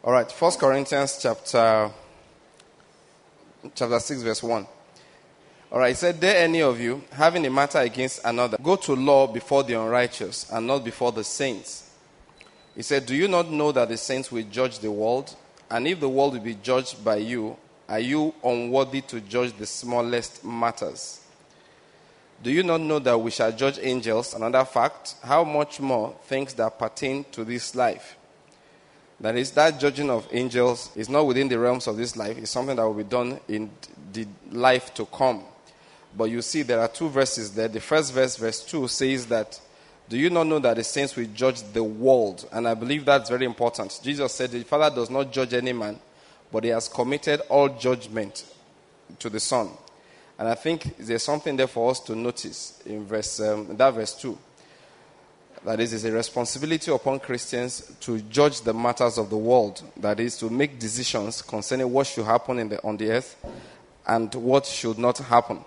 All right, 1 Corinthians chapter 6, verse 1. All right, it said, "Dare any of you, having a matter against another, go to law before the unrighteous and not before the saints." He said, "Do you not know that the saints will judge the world? And if the world will be judged by you, are you unworthy to judge the smallest matters? Do you not know that we shall judge angels? Another fact, how much more things that pertain to this life?" That is, that judging of angels is not within the realms of this life. It's something that will be done in the life to come. But you see, there are two verses there. The first verse, verse 2, says that, "Do you not know that the saints will judge the world?" And I believe that's very important. Jesus said the Father does not judge any man, but he has committed all judgment to the Son. And I think there's something there for us to notice in that verse 2. That is, it's a responsibility upon Christians to judge the matters of the world. That is, to make decisions concerning what should happen on the earth and what should not happen.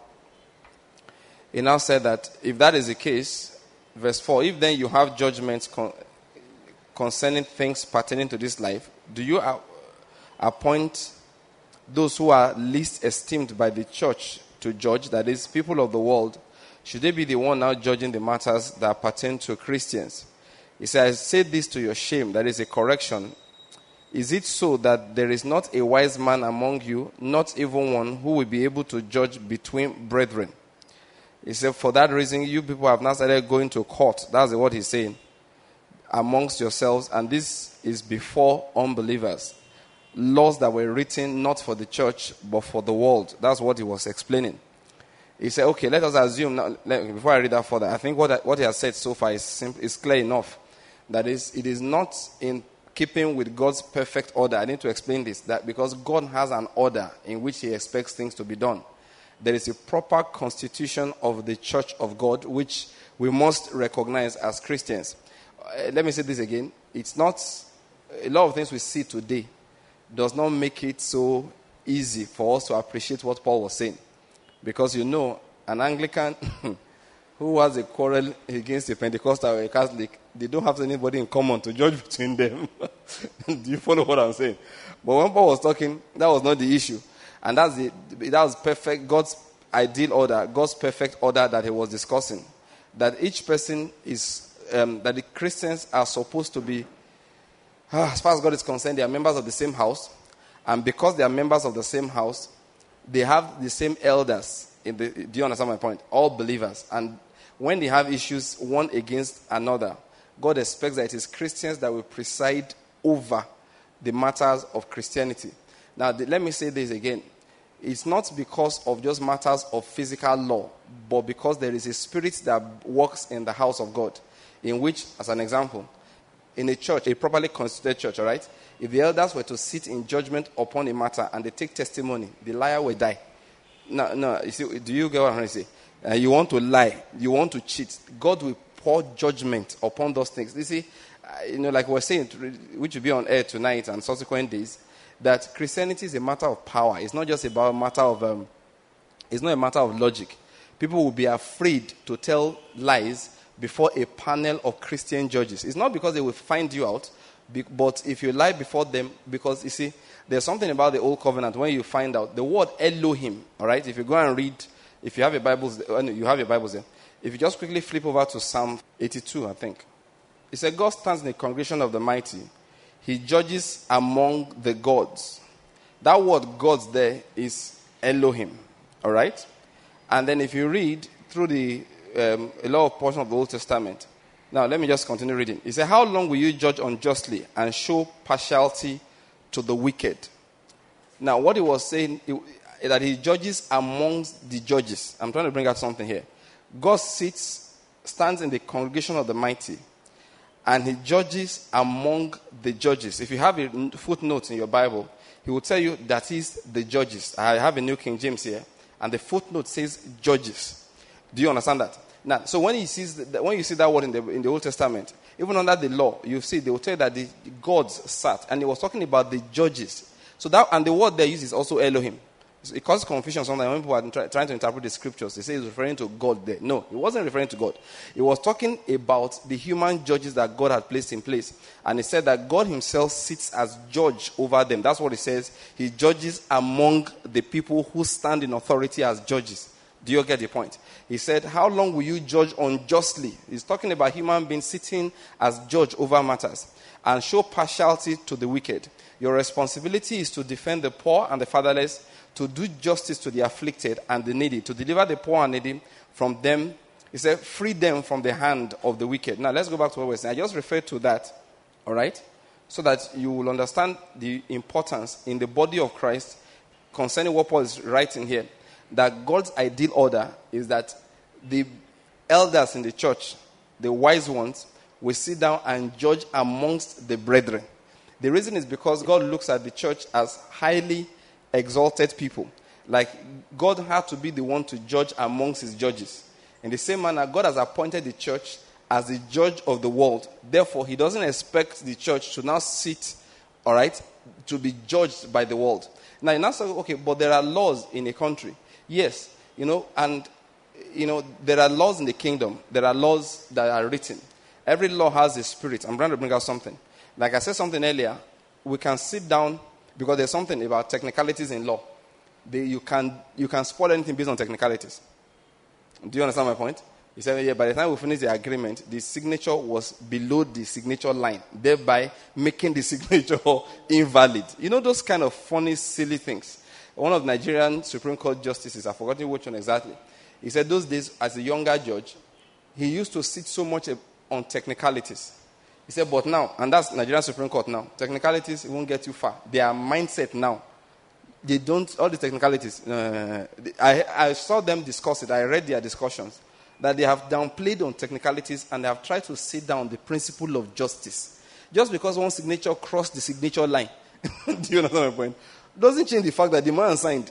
He now said that if that is the case, verse 4, "If then you have judgments concerning things pertaining to this life, do you appoint those who are least esteemed by the church to judge?" That is, people of the world. Should they be the one now judging the matters that pertain to Christians? He says, "I say this to your shame," that is a correction. "Is it so that there is not a wise man among you, not even one, who will be able to judge between brethren?" He said, "For that reason, you people have now started going to court." That's what he's saying. "Amongst yourselves, and this is before unbelievers. Laws that were written not for the church, but for the world." That's what he was explaining. He said, okay, let us assume, now, before I read that further, I think what he has said so far is clear enough. That is, it is not in keeping with God's perfect order. I need to explain this, that because God has an order in which he expects things to be done. There is a proper constitution of the church of God, which we must recognize as Christians. Let me say this again. It's not, a lot of things we see today does not make it so easy for us to appreciate what Paul was saying. Because an Anglican who has a quarrel against a Pentecostal or a Catholic, they don't have anybody in common to judge between them. Do you follow what I'm saying? But when Paul was talking, that was not the issue. And that was perfect, God's ideal order, God's perfect order that he was discussing. That each person is, that the Christians are supposed to be, as far as God is concerned, they are members of the same house. And because they are members of the same house, they have the same elders. Do you understand my point? All believers. And when they have issues one against another, God expects that it is Christians that will preside over the matters of Christianity. Now, let me say this again. It's not because of just matters of physical law, but because there is a spirit that works in the house of God, in which, as an example, in a church, a properly constituted church, all right, if the elders were to sit in judgment upon a matter and they take testimony, the liar will die. No, you see, do you get what I'm trying to say? You want to lie, you want to cheat, God will pour judgment upon those things. You see, like we're saying, which will be on air tonight and subsequent days, that Christianity is a matter of power. It's not just about a matter of, it's not a matter of logic. People will be afraid to tell lies before a panel of Christian judges. It's not because they will find you out, but if you lie before them, because you see, there's something about the old covenant when you find out the word Elohim, all right? If you go and read, if you have your Bibles, you have your Bibles there. If you just quickly flip over to Psalm 82, I think. It said, God stands in the congregation of the mighty. He judges among the gods. That word gods there is Elohim, all right? And then if you read through a lot of portion of the Old Testament. Now, let me just continue reading. He said, how long will you judge unjustly and show partiality to the wicked? Now, what he was saying, that he judges amongst the judges. I'm trying to bring out something here. God stands in the congregation of the mighty, and he judges among the judges. If you have a footnote in your Bible, he will tell you that he's the judges. I have a New King James here, and the footnote says judges. Do you understand that? Now, so when you see that word in the Old Testament, even under the law, you see they will tell you that the gods sat, and he was talking about the judges. So that, and the word they use is also Elohim. It causes confusion sometimes when people are trying to interpret the scriptures. They say he's referring to God there. No, he wasn't referring to God. He was talking about the human judges that God had placed in place. And he said that God himself sits as judge over them. That's what he says. He judges among the people who stand in authority as judges. Do you get the point? He said, how long will you judge unjustly? He's talking about human beings sitting as judge over matters and show partiality to the wicked. Your responsibility is to defend the poor and the fatherless, to do justice to the afflicted and the needy, to deliver the poor and needy from them. He said, free them from the hand of the wicked. Now, let's go back to what we're saying. I just referred to that, all right, so that you will understand the importance in the body of Christ concerning what Paul is writing here, that God's ideal order is that the elders in the church, the wise ones, will sit down and judge amongst the brethren. The reason is because God looks at the church as highly exalted people. Like God had to be the one to judge amongst his judges. In the same manner, God has appointed the church as the judge of the world. Therefore, he doesn't expect the church to now sit, all right, to be judged by the world. Now, you now say, okay, but there are laws in a country. Yes, and there are laws in the kingdom. There are laws that are written. Every law has a spirit. I'm trying to bring out something. Like I said something earlier, we can sit down because there's something about technicalities in law. You can spoil anything based on technicalities. Do you understand my point? He said, yeah, by the time we finish the agreement, the signature was below the signature line, thereby making the signature invalid. You know those kind of funny, silly things. One of the Nigerian Supreme Court justices, I've forgotten which one exactly, he said those days, as a younger judge, he used to sit so much on technicalities. He said, but now, and that's Nigerian Supreme Court now, technicalities won't get you far. Their mindset now, they don't, all the technicalities, I saw them discuss it, I read their discussions, that they have downplayed on technicalities and they have tried to sit down the principle of justice. Just because one signature crossed the signature line, do you understand my point? Doesn't change the fact that the man signed.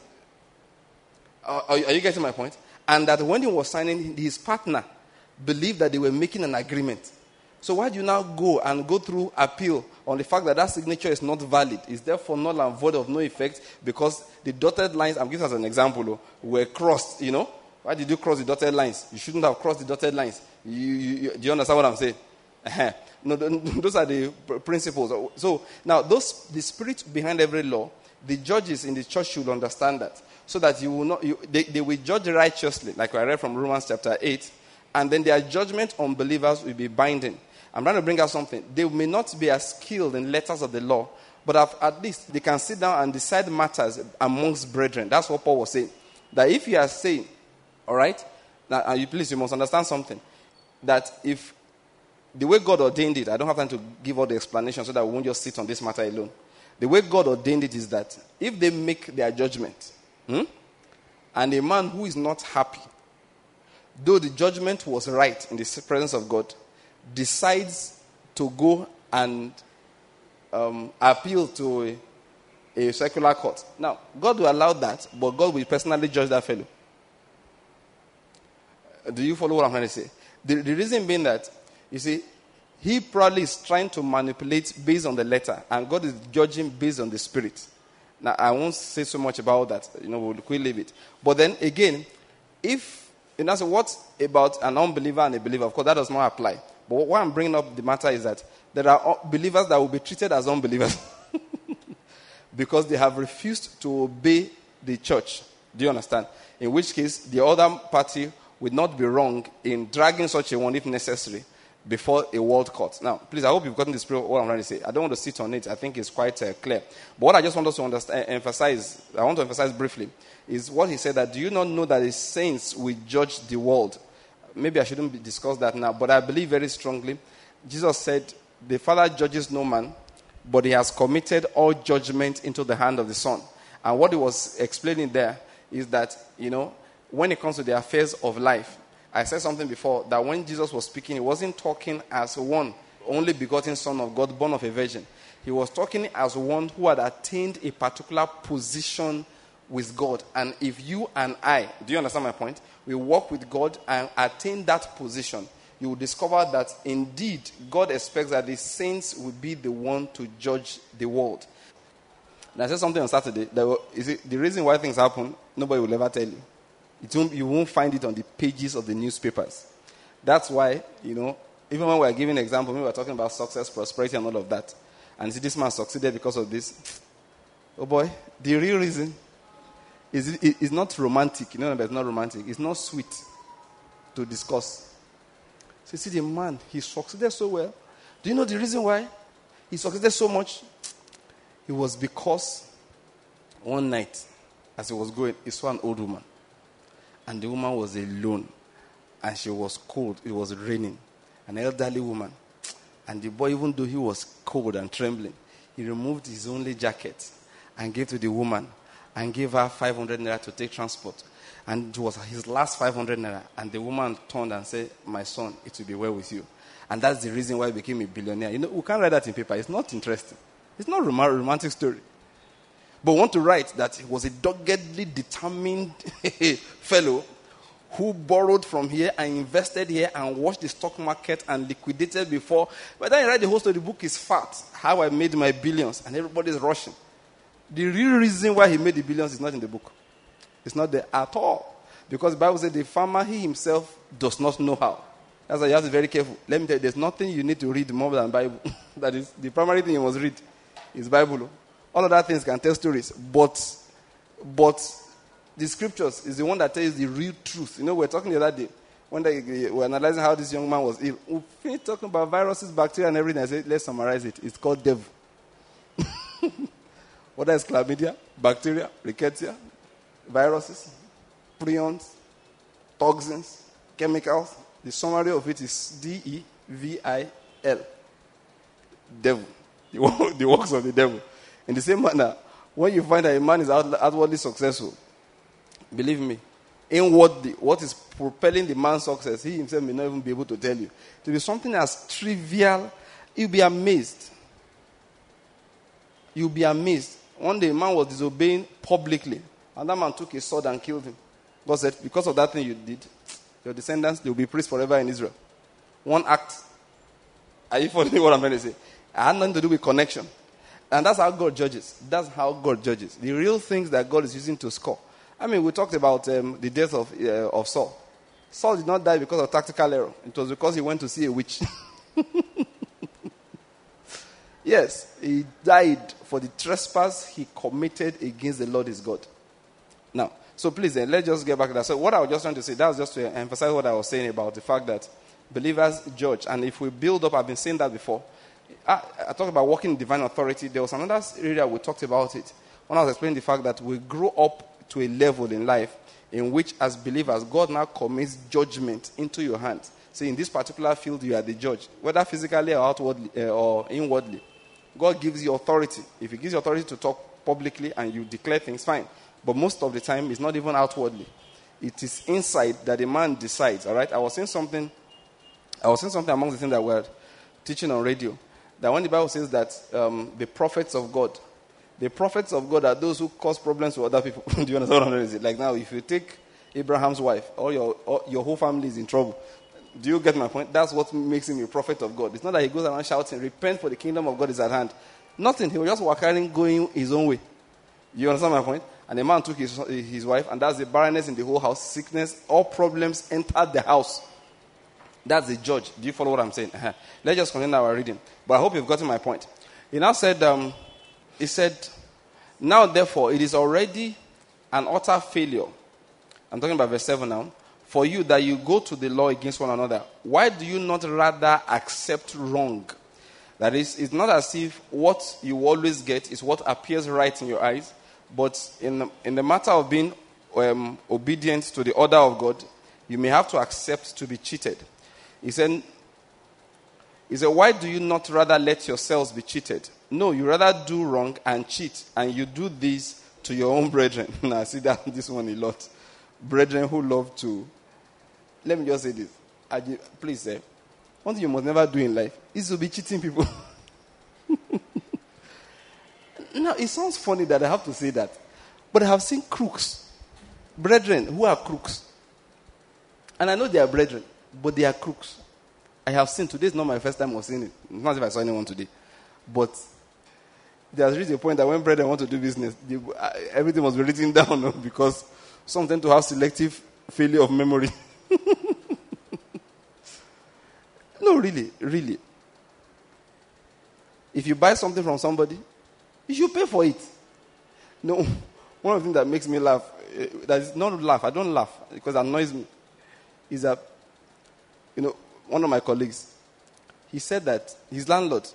Are you getting my point? And that when he was signing, his partner believed that they were making an agreement. So why do you now go through appeal on the fact that that signature is not valid? It's therefore null and void of no effect because the dotted lines, I'm giving as an example, were crossed, Why did you cross the dotted lines? You shouldn't have crossed the dotted lines. Do you understand what I'm saying? No, those are the principles. So now, the spirit behind every law, the judges in the church should understand that. So that you will not, they will judge righteously, like I read from Romans chapter 8, and then their judgment on believers will be binding. I'm trying to bring out something. They may not be as skilled in letters of the law, but at least they can sit down and decide matters amongst brethren. That's what Paul was saying. That if you are saying, all right, now you must understand something. That if the way God ordained it, I don't have time to give all the explanation so that we won't just sit on this matter alone. The way God ordained it is that if they make their judgment, and a man who is not happy, though the judgment was right in the presence of God, decides to go and appeal to a secular court. Now, God will allow that, but God will personally judge that fellow. Do you follow what I'm trying to say? The reason being that, you see, he probably is trying to manipulate based on the letter, and God is judging based on the spirit. Now, I won't say so much about that. We'll quickly leave it. But then again, so what about an unbeliever and a believer? Of course, that does not apply. But why I'm bringing up the matter is that there are believers that will be treated as unbelievers because they have refused to obey the church. Do you understand? In which case, the other party would not be wrong in dragging such a one, if necessary, before a world court. Now, please, I hope you've gotten the spirit of what I'm trying to say. I don't want to sit on it. I think it's quite clear. But what I just want us to emphasize briefly, is what he said, that do you not know that the saints will judge the world? Maybe I shouldn't discuss that now, but I believe very strongly. Jesus said, the Father judges no man, but he has committed all judgment into the hand of the Son. And what he was explaining there is that, when it comes to the affairs of life, I said something before, that when Jesus was speaking, he wasn't talking as one only begotten Son of God, born of a virgin. He was talking as one who had attained a particular position with God. And if you and I, do you understand my point? We walk with God and attain that position, you will discover that indeed God expects that the saints will be the one to judge the world. And I said something on Saturday. The reason why things happen, nobody will ever tell you. You won't find it on the pages of the newspapers. That's why, even when we're giving an example, we were talking about success, prosperity, and all of that. And see, this man succeeded because of this. Oh boy, the real reason is not romantic. It's not romantic. It's not sweet to discuss. So see, the man, he succeeded so well. Do you know the reason why he succeeded so much? It was because one night, as he was going, he saw an old woman. And the woman was alone. And she was cold. It was raining. An elderly woman. And the boy, even though he was cold and trembling, he removed his only jacket and gave to the woman and gave her 500 naira to take transport. And it was his last 500 naira. And the woman turned and said, "My son, it will be well with you." And that's the reason why he became a billionaire. We can't write that in paper. It's not interesting. It's not a romantic story. But we want to write that he was a doggedly determined fellow who borrowed from here and invested here and watched the stock market and liquidated before. But then you write the whole story, the book is fat. How I made my billions, and everybody's rushing. The real reason why he made the billions is not in the book. It's not there at all. Because the Bible says the farmer, he himself, does not know how. That's why you have to be very careful. Let me tell you, there's nothing you need to read more than Bible. That is, the primary thing you must read is Bible. All other things can tell stories. But the scriptures is the one that tells the real truth. We're talking the other day, when we were analyzing how this young man was ill. We finished talking about viruses, bacteria, and everything. I said, let's summarize it. It's called devil. What is chlamydia, bacteria, rickettsia, viruses, prions, toxins, chemicals. The summary of it is D-E-V-I-L. Devil. The works of the devil. In the same manner, when you find that a man is outwardly successful, believe me, inwardly, what is propelling the man's success, he himself may not even be able to tell you. To be something as trivial, you'll be amazed. You'll be amazed. One day, a man was disobeying publicly, and that man took a sword and killed him. God said, because of that thing you did, your descendants, they will be praised forever in Israel. One act. Are you following what I'm trying to say? It had nothing to do with connection. And that's how God judges. That's how God judges. The real things that God is using to score. We talked about the death of Saul. Saul did not die because of tactical error. It was because he went to see a witch. Yes, he died for the trespass he committed against the Lord his God. Now, so please then, let's just get back to that. So what I was just trying to say, that was just to emphasize what I was saying about the fact that believers judge. And if we build up, I've been saying that before. I talked about walking in divine authority. There was another area we talked about it. When I was explaining the fact that we grow up to a level in life in which, as believers, God now commits judgment into your hands. So in this particular field, you are the judge, whether physically or outwardly or inwardly. God gives you authority. If he gives you authority to talk publicly and you declare things, fine. But most of the time, it's not even outwardly. It is inside that the man decides, all right? I was saying something among the things that we're teaching on radio, that when the Bible says that the prophets of God are those who cause problems to other people. Do you understand what I'm trying to say? Like now, if you take Abraham's wife, or your whole family is in trouble. Do you get my point? That's what makes him a prophet of God. It's not that he goes around shouting, repent for the kingdom of God is at hand. Nothing. He was just walking, going his own way. You understand my point? And the man took his wife, and that's the barrenness in the whole house, sickness, all problems entered the house. That's the judge. Do you follow what I'm saying? Let's just continue our reading. But I hope you've gotten my point. He now said, now therefore it is already an utter failure. I'm talking about verse 7 now. For you that you go to the law against one another. Why do you not rather accept wrong? That is, it's not as if what you always get is what appears right in your eyes. But in the matter of being obedient to the order of God, you may have to accept to be cheated. He said, why do you not rather let yourselves be cheated? No, you rather do wrong and cheat, and you do this to your own brethren. Now, I see this one a lot. Brethren who love to... Let me just say this. Please, one thing you must never do in life is to be cheating people. Now, it sounds funny that I have to say that, but I have seen crooks, brethren who are crooks. And I know they are brethren, but they are crooks. I have seen, today is not my first time of seeing it. Not as if I saw anyone today. But There's reached a point that when brethren want to do business, everything must be written down, no? Because some tend to have selective failure of memory. No, really. If you buy something from somebody, you should pay for it. No, one of the things that makes me laugh, that is not laugh, I don't laugh because it annoys me, is that, one of my colleagues, he said that his landlord,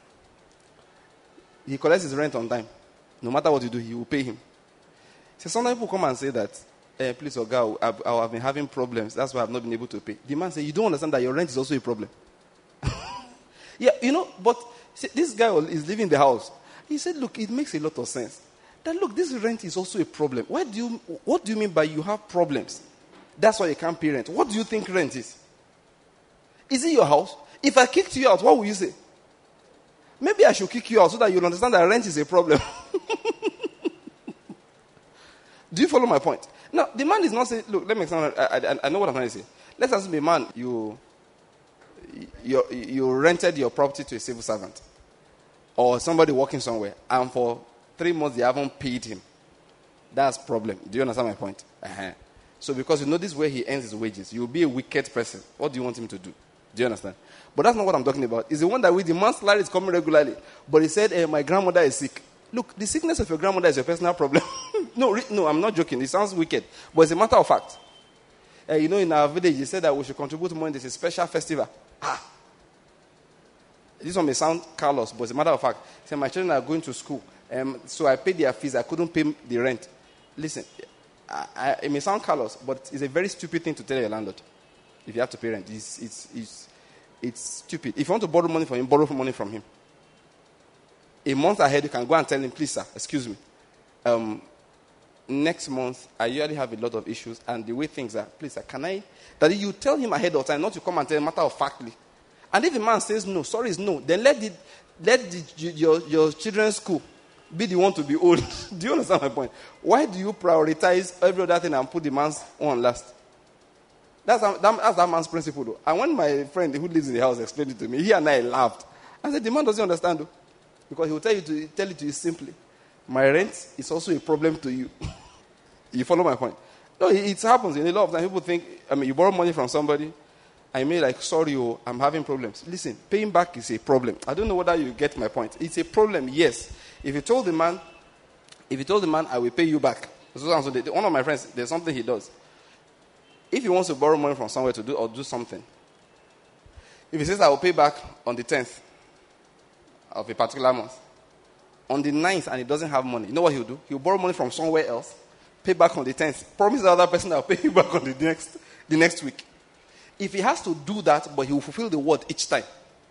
he collects his rent on time. No matter what you do, he will pay him. So sometimes people come and say that, please, Oga, I have been having problems. That's why I've not been able to pay. The man says, you don't understand that your rent is also a problem. Yeah, but see, this guy is living in the house. He said, look, it makes a lot of sense. That, look, this rent is also a problem. What do you mean by you have problems? That's why you can't pay rent. What do you think rent is? Is it your house? If I kicked you out, what will you say? Maybe I should kick you out so that you'll understand that rent is a problem. Do you follow my point? Now, the man is not saying, look, let me explain. I know what I'm trying to say. Let's assume a man, you rented your property to a civil servant or somebody working somewhere, and for 3 months they haven't paid him. That's problem. Do you understand my point? Uh-huh. So because you know this is where he earns his wages, you'll be a wicked person. What do you want him to do? Do you understand? But that's not what I'm talking about. It's the one that with the man's salary is coming regularly. But he said, my grandmother is sick. Look, the sickness of your grandmother is your personal problem. No, I'm not joking. It sounds wicked. But it's a matter of fact. In our village, he said that we should contribute money. There's a special festival. This one may sound callous, but it's a matter of fact. He said, my children are going to school. So I paid their fees. I couldn't pay the rent. Listen, it may sound callous, but it's a very stupid thing to tell your landlord. If you have to pay rent, it's stupid. If you want to borrow money from him, borrow money from him. A month ahead, you can go and tell him, please, sir, excuse me. Next month, I usually have a lot of issues, and the way things are, please, sir, can I? That you tell him ahead of time, not to come and tell him matter of factly. And if the man says no, sorry is no, then let your children's school be the one to be old. Do you understand my point? Why do you prioritize every other thing and put the man's one last? That's that man's principle, though. And when my friend who lives in the house explained it to me, he and I laughed. I said, the man doesn't understand, though. Because he will tell it to you simply. My rent is also a problem to you. You follow my point? No, it happens. In a lot of times, people think, you borrow money from somebody, I may like, sorry, I'm having problems. Listen, paying back is a problem. I don't know whether you get my point. It's a problem, yes. If you told the man, I will pay you back. So one of my friends, there's something he does. If he wants to borrow money from somewhere to do something, if he says, I will pay back on the 10th of a particular month, on the 9th, and he doesn't have money, you know what he'll do? He'll borrow money from somewhere else, pay back on the 10th, promise the other person that I'll pay you back on the next week. If he has to do that, but he will fulfill the word each time.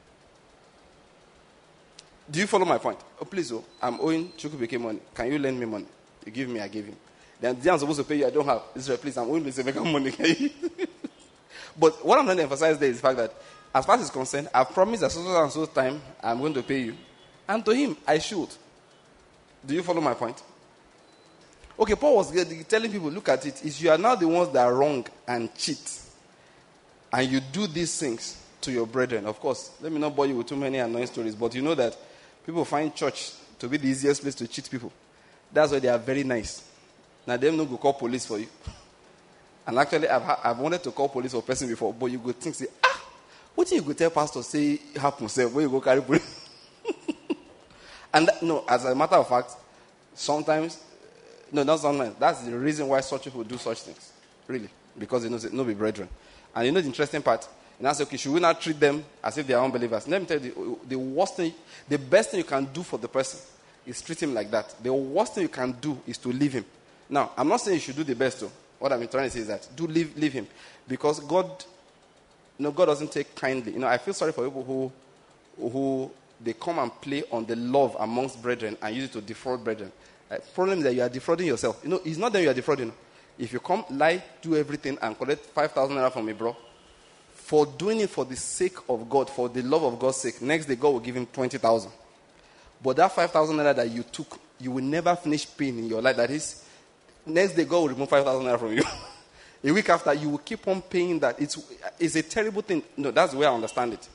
Do you follow my point? Oh, please, I'm owing Chukwubuike money. Can you lend me money? You give me, I give him. Then I'm supposed to pay you, I don't have. This is please, I'm owing Mr. money. But what I'm trying to emphasize there is the fact that, as far as it's concerned, I've promised at so and so time, I'm going to pay you. And to him, I should. Do you follow my point? Okay, Paul was telling people, look at it. Is you are now the ones that are wrong and cheat. And you do these things to your brethren. Of course, let me not bore you with too many annoying stories, but you know that people find church to be the easiest place to cheat people. That's why they are very nice. Now, them no go call police for you. And actually, I've wanted to call police for a person before, but you go think, say, what do you go tell pastor, say, happen, say, where you go carry police? And as a matter of fact, sometimes, not sometimes, that's the reason why such people do such things. Really. Because they know they be brethren. And you know the interesting part? And I say, okay, should we not treat them as if they are unbelievers? Let me tell you, the best thing you can do for the person is treat him like that. The worst thing you can do is to leave him. Now, I'm not saying you should do the best, though. What I'm trying to say is that leave him. Because God doesn't take kindly. I feel sorry for people who they come and play on the love amongst brethren and use it to defraud brethren. Problem is that you are defrauding yourself. It's not that you are defrauding. If you come, lie, do everything, and collect 5,000 naira from me, bro, for doing it for the sake of God, for the love of God's sake, next day God will give him 20,000. But that 5,000 naira that you took, you will never finish paying in your life. That is, next day God will remove 5,000 naira from you. A week after, you will keep on paying that. It's a terrible thing. No, that's the way I understand it.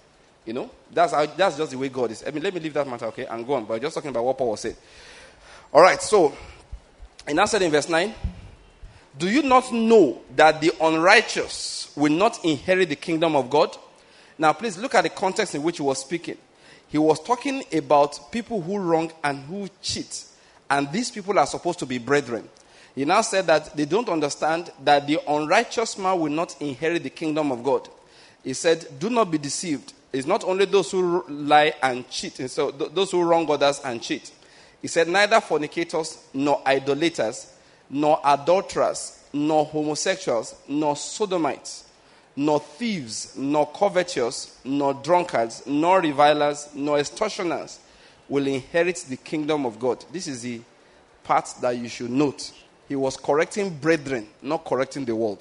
That's just the way God is. Let me leave that matter, okay, and go on. But just talking about what Paul was saying. All right, so, and I said in verse 9, do you not know that the unrighteous will not inherit the kingdom of God? Now, please look at the context in which he was speaking. He was talking about people who wrong and who cheat. And these people are supposed to be brethren. He now said that they don't understand that the unrighteous man will not inherit the kingdom of God. He said, do not be deceived. It's not only those who lie and cheat, and so those who wrong others and cheat. He said, neither fornicators, nor idolaters, nor adulterers, nor homosexuals, nor sodomites, nor thieves, nor covetous, nor drunkards, nor revilers, nor extortioners will inherit the kingdom of God. This is the part that you should note. He was correcting brethren, not correcting the world.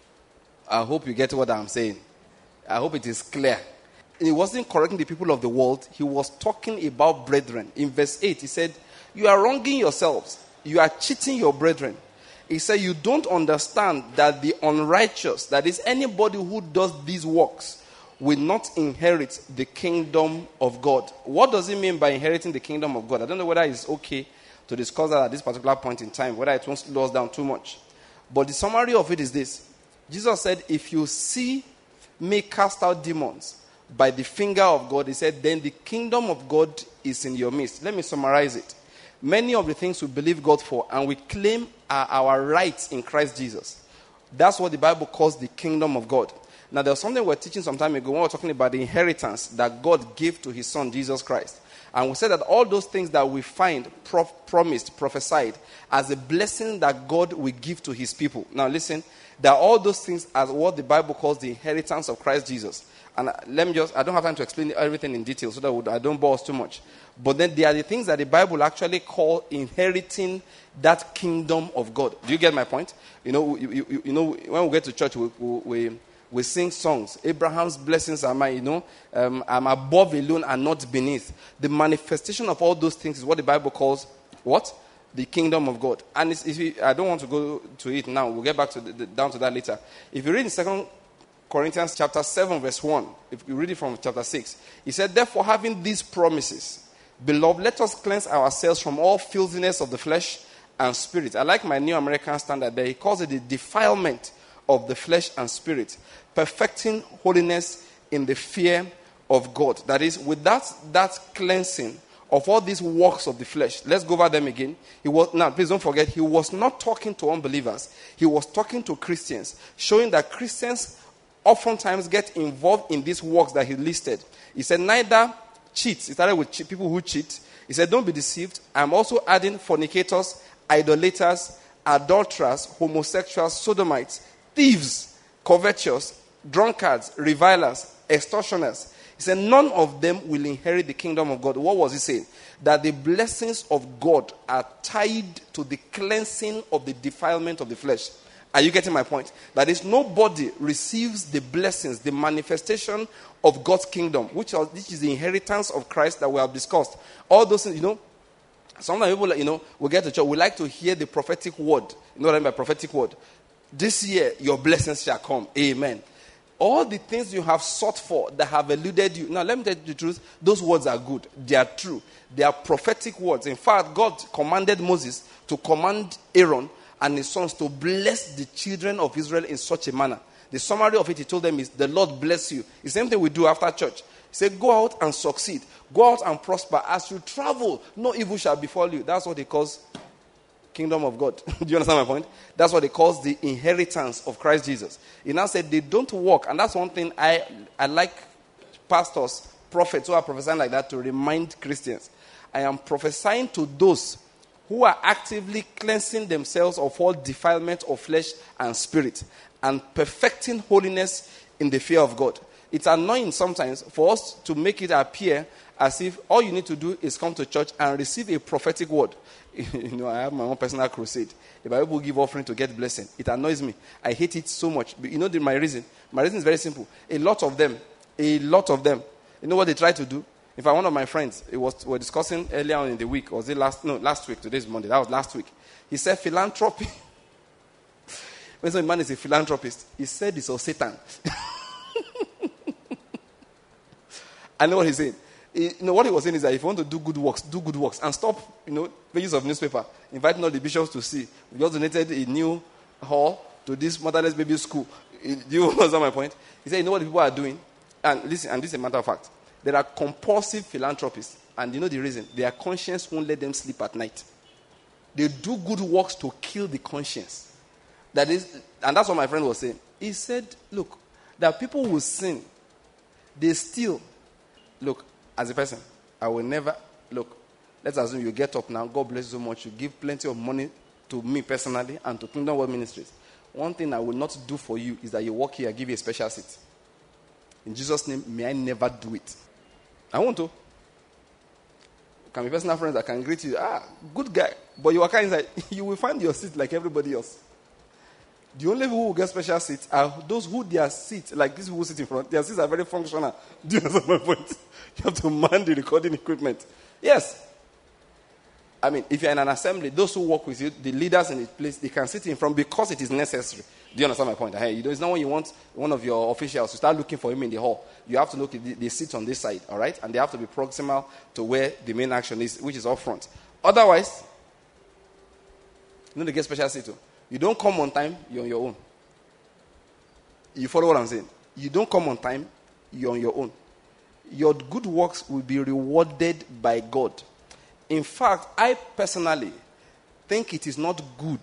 I hope you get what I'm saying. I hope it is clear. He wasn't correcting the people of the world. He was talking about brethren. In verse 8, he said, you are wronging yourselves. You are cheating your brethren. He said, you don't understand that the unrighteous, that is anybody who does these works, will not inherit the kingdom of God. What does it mean by inheriting the kingdom of God? I don't know whether it's okay to discuss that at this particular point in time, whether it won't slow us down too much. But the summary of it is this. Jesus said, if you see me cast out demons by the finger of God, he said, then the kingdom of God is in your midst. Let me summarize it. Many of the things we believe God for and we claim are our rights in Christ Jesus. That's what the Bible calls the kingdom of God. Now, there was something we were teaching some time ago when we were talking about the inheritance that God gave to his son, Jesus Christ. And we said that all those things that we find promised, prophesied, as a blessing that God will give to his people. Now, listen, there are all those things as what the Bible calls the inheritance of Christ Jesus. And I don't have time to explain everything in detail so that I don't bore us too much. But then there are the things that the Bible actually call inheriting that kingdom of God. Do you get my point? When we get to church, we sing songs. Abraham's blessings are mine, I'm above alone and not beneath. The manifestation of all those things is what the Bible calls what? The kingdom of God. And I don't want to go to it now. We'll get back to down to that later. If you read in 2 Corinthians chapter 7 verse 1, if you read it from chapter 6, he said, therefore having these promises, beloved, let us cleanse ourselves from all filthiness of the flesh and spirit. I like my New American Standard there. He calls it the defilement of the flesh and spirit, perfecting holiness in the fear of God. That is, without that cleansing of all these works of the flesh. Let's go over them again. Now, please don't forget, he was not talking to unbelievers. He was talking to Christians, showing that Christians oftentimes get involved in these works that he listed. He said, neither cheat. He started with people who cheat. He said, don't be deceived. I'm also adding fornicators, idolaters, adulterers, homosexuals, sodomites, thieves, covetous, drunkards, revilers, extortioners. He said, none of them will inherit the kingdom of God. What was he saying? That the blessings of God are tied to the cleansing of the defilement of the flesh. Are you getting my point? That is, nobody receives the blessings, the manifestation of God's kingdom, which is the inheritance of Christ that we have discussed. All those things, sometimes people, we get to church, we like to hear the prophetic word. You know what I mean by prophetic word? This year, your blessings shall come. Amen. All the things you have sought for that have eluded you. Now, let me tell you the truth. Those words are good. They are true. They are prophetic words. In fact, God commanded Moses to command Aaron and his sons to bless the children of Israel in such a manner. The summary of it, he told them, is the Lord bless you. The same thing we do after church. He said, go out and succeed. Go out and prosper. As you travel, no evil shall befall you. That's what he calls kingdom of God. Do you understand my point? That's what he calls the inheritance of Christ Jesus. He now said they don't walk. And that's one thing I like pastors, prophets who are prophesying like that to remind Christians. I am prophesying to those who are actively cleansing themselves of all defilement of flesh and spirit and perfecting holiness in the fear of God. It's annoying sometimes for us to make it appear as if all you need to do is come to church and receive a prophetic word. I have my own personal crusade. If I will give offering to get blessing, it annoys me. I hate it so much. But my reason? My reason is very simple. A lot of them, you know what they try to do? In fact, one of my friends, we're discussing earlier on in the week, was it last week, today's Monday, that was last week. He said philanthropy. When some man is a philanthropist, he said it's of Satan. I know what he's saying. What he was saying is that if you want to do good works, and stop, pages of newspaper, inviting all the bishops to see. We just donated a new hall to this motherless baby school. Do you understand my point? He said, you know what people are doing? And listen, and this is a matter of fact. There are compulsive philanthropists, and you know the reason? Their conscience won't let them sleep at night. They do good works to kill the conscience. That is, and that's what my friend was saying. He said, look, that people will sin. They steal. Look, as a person, I will never, look, let's assume you get up now, God bless you so much, you give plenty of money to me personally and to Kingdom World Ministries. One thing I will not do for you is that you walk here, I give you a special seat. In Jesus' name, may I never do it. I want to. Can be personal friends that can greet you. Good guy. But you walk inside, you will find your seat like everybody else. The only people who get special seats are those who their seats, like these people who sit in front, their seats are very functional. Do you understand my point? You have to man the recording equipment. Yes. I mean, if you're in an assembly, those who work with you, the leaders in the place, they can sit in front because it is necessary. Do you understand my point? Hey, it's not when you want one of your officials to start looking for him in the hall. You have to look, they sit on this side, all right? And they have to be proximal to where the main action is, which is up front. Otherwise, they get special seat too. You don't come on time, you're on your own. You follow what I'm saying? You don't come on time, you're on your own. Your good works will be rewarded by God. In fact, I personally think it is not good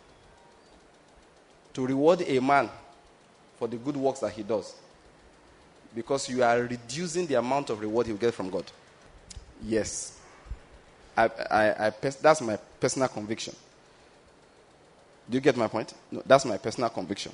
to reward a man for the good works that he does, because you are reducing the amount of reward he will get from God. Yes. That's my personal conviction. Do you get my point? No, that's my personal conviction.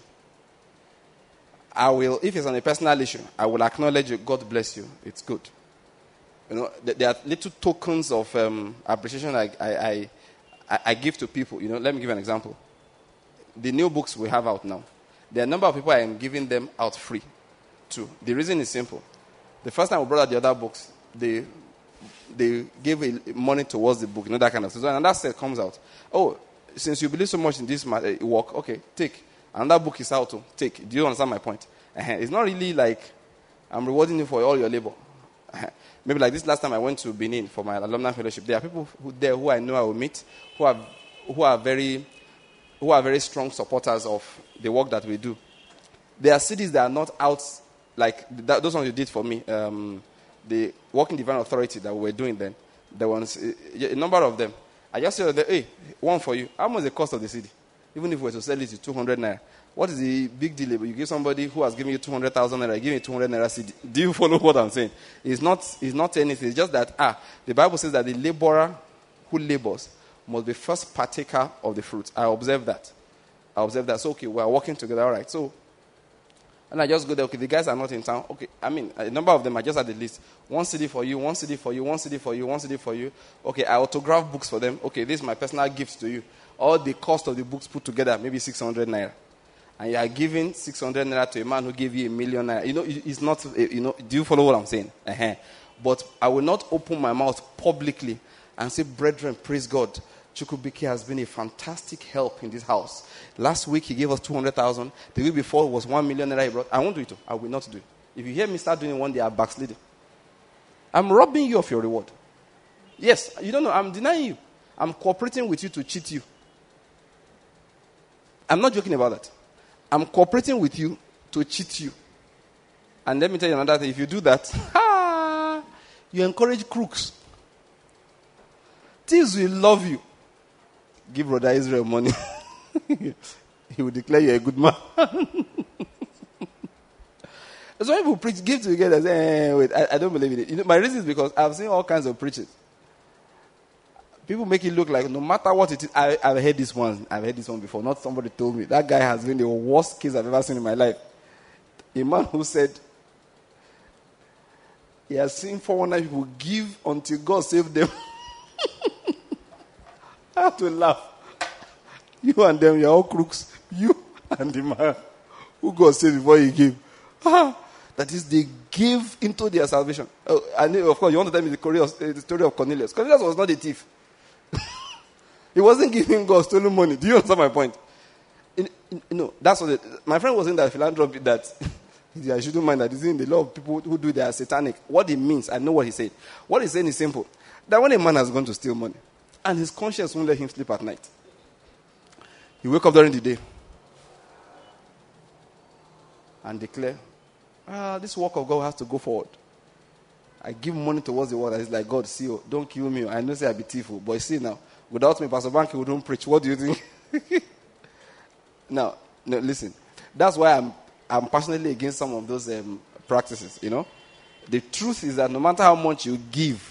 I will, if it's on a personal issue, I will acknowledge you. God bless you. It's good. There are little tokens of appreciation I give to people. Let me give an example. The new books we have out now, there are a number of people I am giving them out free to. The reason is simple. The first time we brought out the other books, they gave money towards the book, that kind of stuff. And that set comes out. Oh, since you believe so much in this work, okay, take. Another book is out to take. Do you understand my point? It's not really like I'm rewarding you for all your labor. Maybe like this last time I went to Benin for my alumni fellowship. There are people there who I know I will meet who are very strong supporters of the work that we do. There are cities that are not out like those ones you did for me. The Walking Divine Authority that we were doing then. There was a number of them. I just said, hey, one for you. How much is the cost of the CD? Even if we were to sell it to 200 naira. What is the big deal? You give somebody who has given you 200,000 naira, give me 200 naira CD. Do you follow what I'm saying? It's not anything. It's just that, the Bible says that the laborer who labors must be first partaker of the fruit. I observe that. So, okay, we're working together. All right. So, and I just go there. Okay, the guys are not in town. Okay, I mean, a number of them, I just had the list. 1 CD for you, 1 CD for you, 1 CD for you, 1 CD for you. Okay, I autograph books for them. Okay, this is my personal gift to you. All the cost of the books put together, maybe 600 naira. And you are giving 600 naira to a man who gave you 1 million naira. It's not, do you follow what I'm saying? But I will not open my mouth publicly and say, brethren, praise God. Chukwubike has been a fantastic help in this house. Last week he gave us 200,000. The week before was 1 million naira he brought. I won't do it. I will not do it. If you hear me start doing it one day, I'm backsliding. I'm robbing you of your reward. Yes, you don't know. I'm denying you. I'm cooperating with you to cheat you. I'm not joking about that. I'm cooperating with you to cheat you. And let me tell you another thing. If you do that, you encourage crooks. Thieves will love you. Give Brother Israel money. He will declare you a good man. So when people preach, give together, say, wait, I don't believe in it. My reason is because I've seen all kinds of preachers. People make it look like no matter what it is, I've heard this one. I've heard this one before. Not somebody told me. That guy has been the worst case I've ever seen in my life. A man who said he has seen 419 people give until God saved them. I have to laugh. You and them, you're all crooks. You and the man who God saved before he gave. That is, they gave into their salvation. And of course, you want to tell me the story of Cornelius. Cornelius was not a thief. He wasn't giving God stolen money. Do you understand my point? That's what my friend was in that philanthropy that I shouldn't mind that. A lot of people who do that are satanic. What it means, I know what he said. What he's saying is simple. That when a man has gone to steal money, and his conscience won't let him sleep at night, he wake up during the day and declare, this work of God has to go forward. I give money towards the world. It's like, God, see, don't kill me. I know say I be thief, but see now, without me, Pastor Banky wouldn't preach. What do you think? No, listen. That's why I'm passionately against some of those practices, The truth is that no matter how much you give,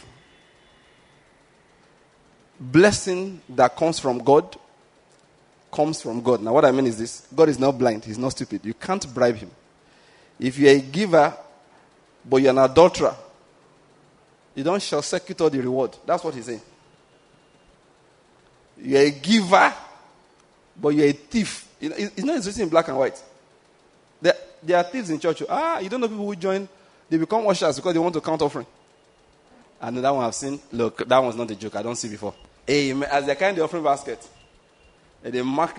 blessing that comes from God. Now, what I mean is this. God is not blind. He's not stupid. You can't bribe him. If you're a giver, but you're an adulterer, you don't shall circuit all the reward. That's what he's saying. You're a giver, but you're a thief. It's not written in black and white. There are thieves in church. You don't know people who join, they become ushers because they want to count offering. And that one I've seen. Look, that one's not a joke. I don't see before. Amen. As they carry the offering basket, and they mark.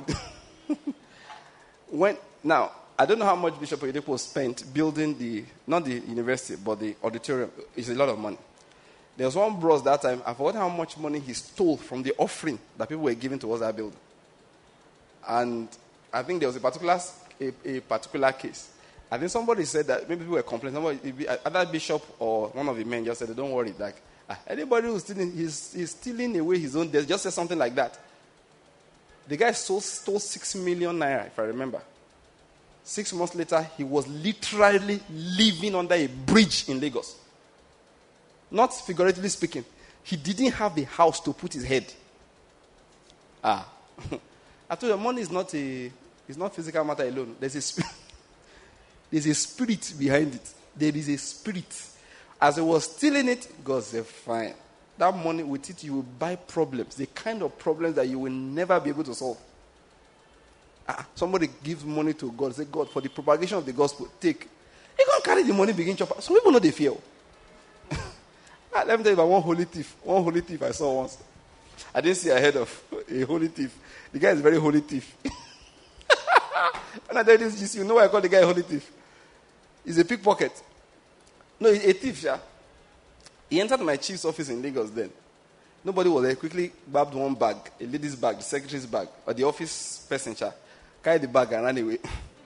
Now, I don't know how much Bishop Oyedepo spent building not the university, but the auditorium. It's a lot of money. There was one bros that time. I forgot how much money he stole from the offering that people were giving towards that building. And I think there was a particular case. I think somebody said that maybe people were complaining. Either bishop or one of the men just said, "Don't worry, like anybody who's stealing, he's stealing away his own debt." Just said something like that. The guy stole 6 million naira, if I remember. 6 months later, he was literally living under a bridge in Lagos. Not figuratively speaking. He didn't have a house to put his head. I told you, money is not physical matter alone. There's a spirit behind it. There is a spirit. As he was stealing it, God said, fine. That money, with it, you will buy problems. The kind of problems that you will never be able to solve. Somebody gives money to God. Say, God, for the propagation of the gospel, take. You can't carry the money, begin chop. Some people know they fear. Let me tell you about one holy thief. One holy thief I saw once. I didn't see ahead of a holy thief. The guy is a very holy thief. When I tell you this, you know why I call the guy a holy thief? He's a pickpocket. No, a thief, yeah. He entered my chief's office in Lagos then. Nobody was there. Quickly grabbed one bag, a lady's bag, the secretary's bag, or the office person, carried the bag and ran away.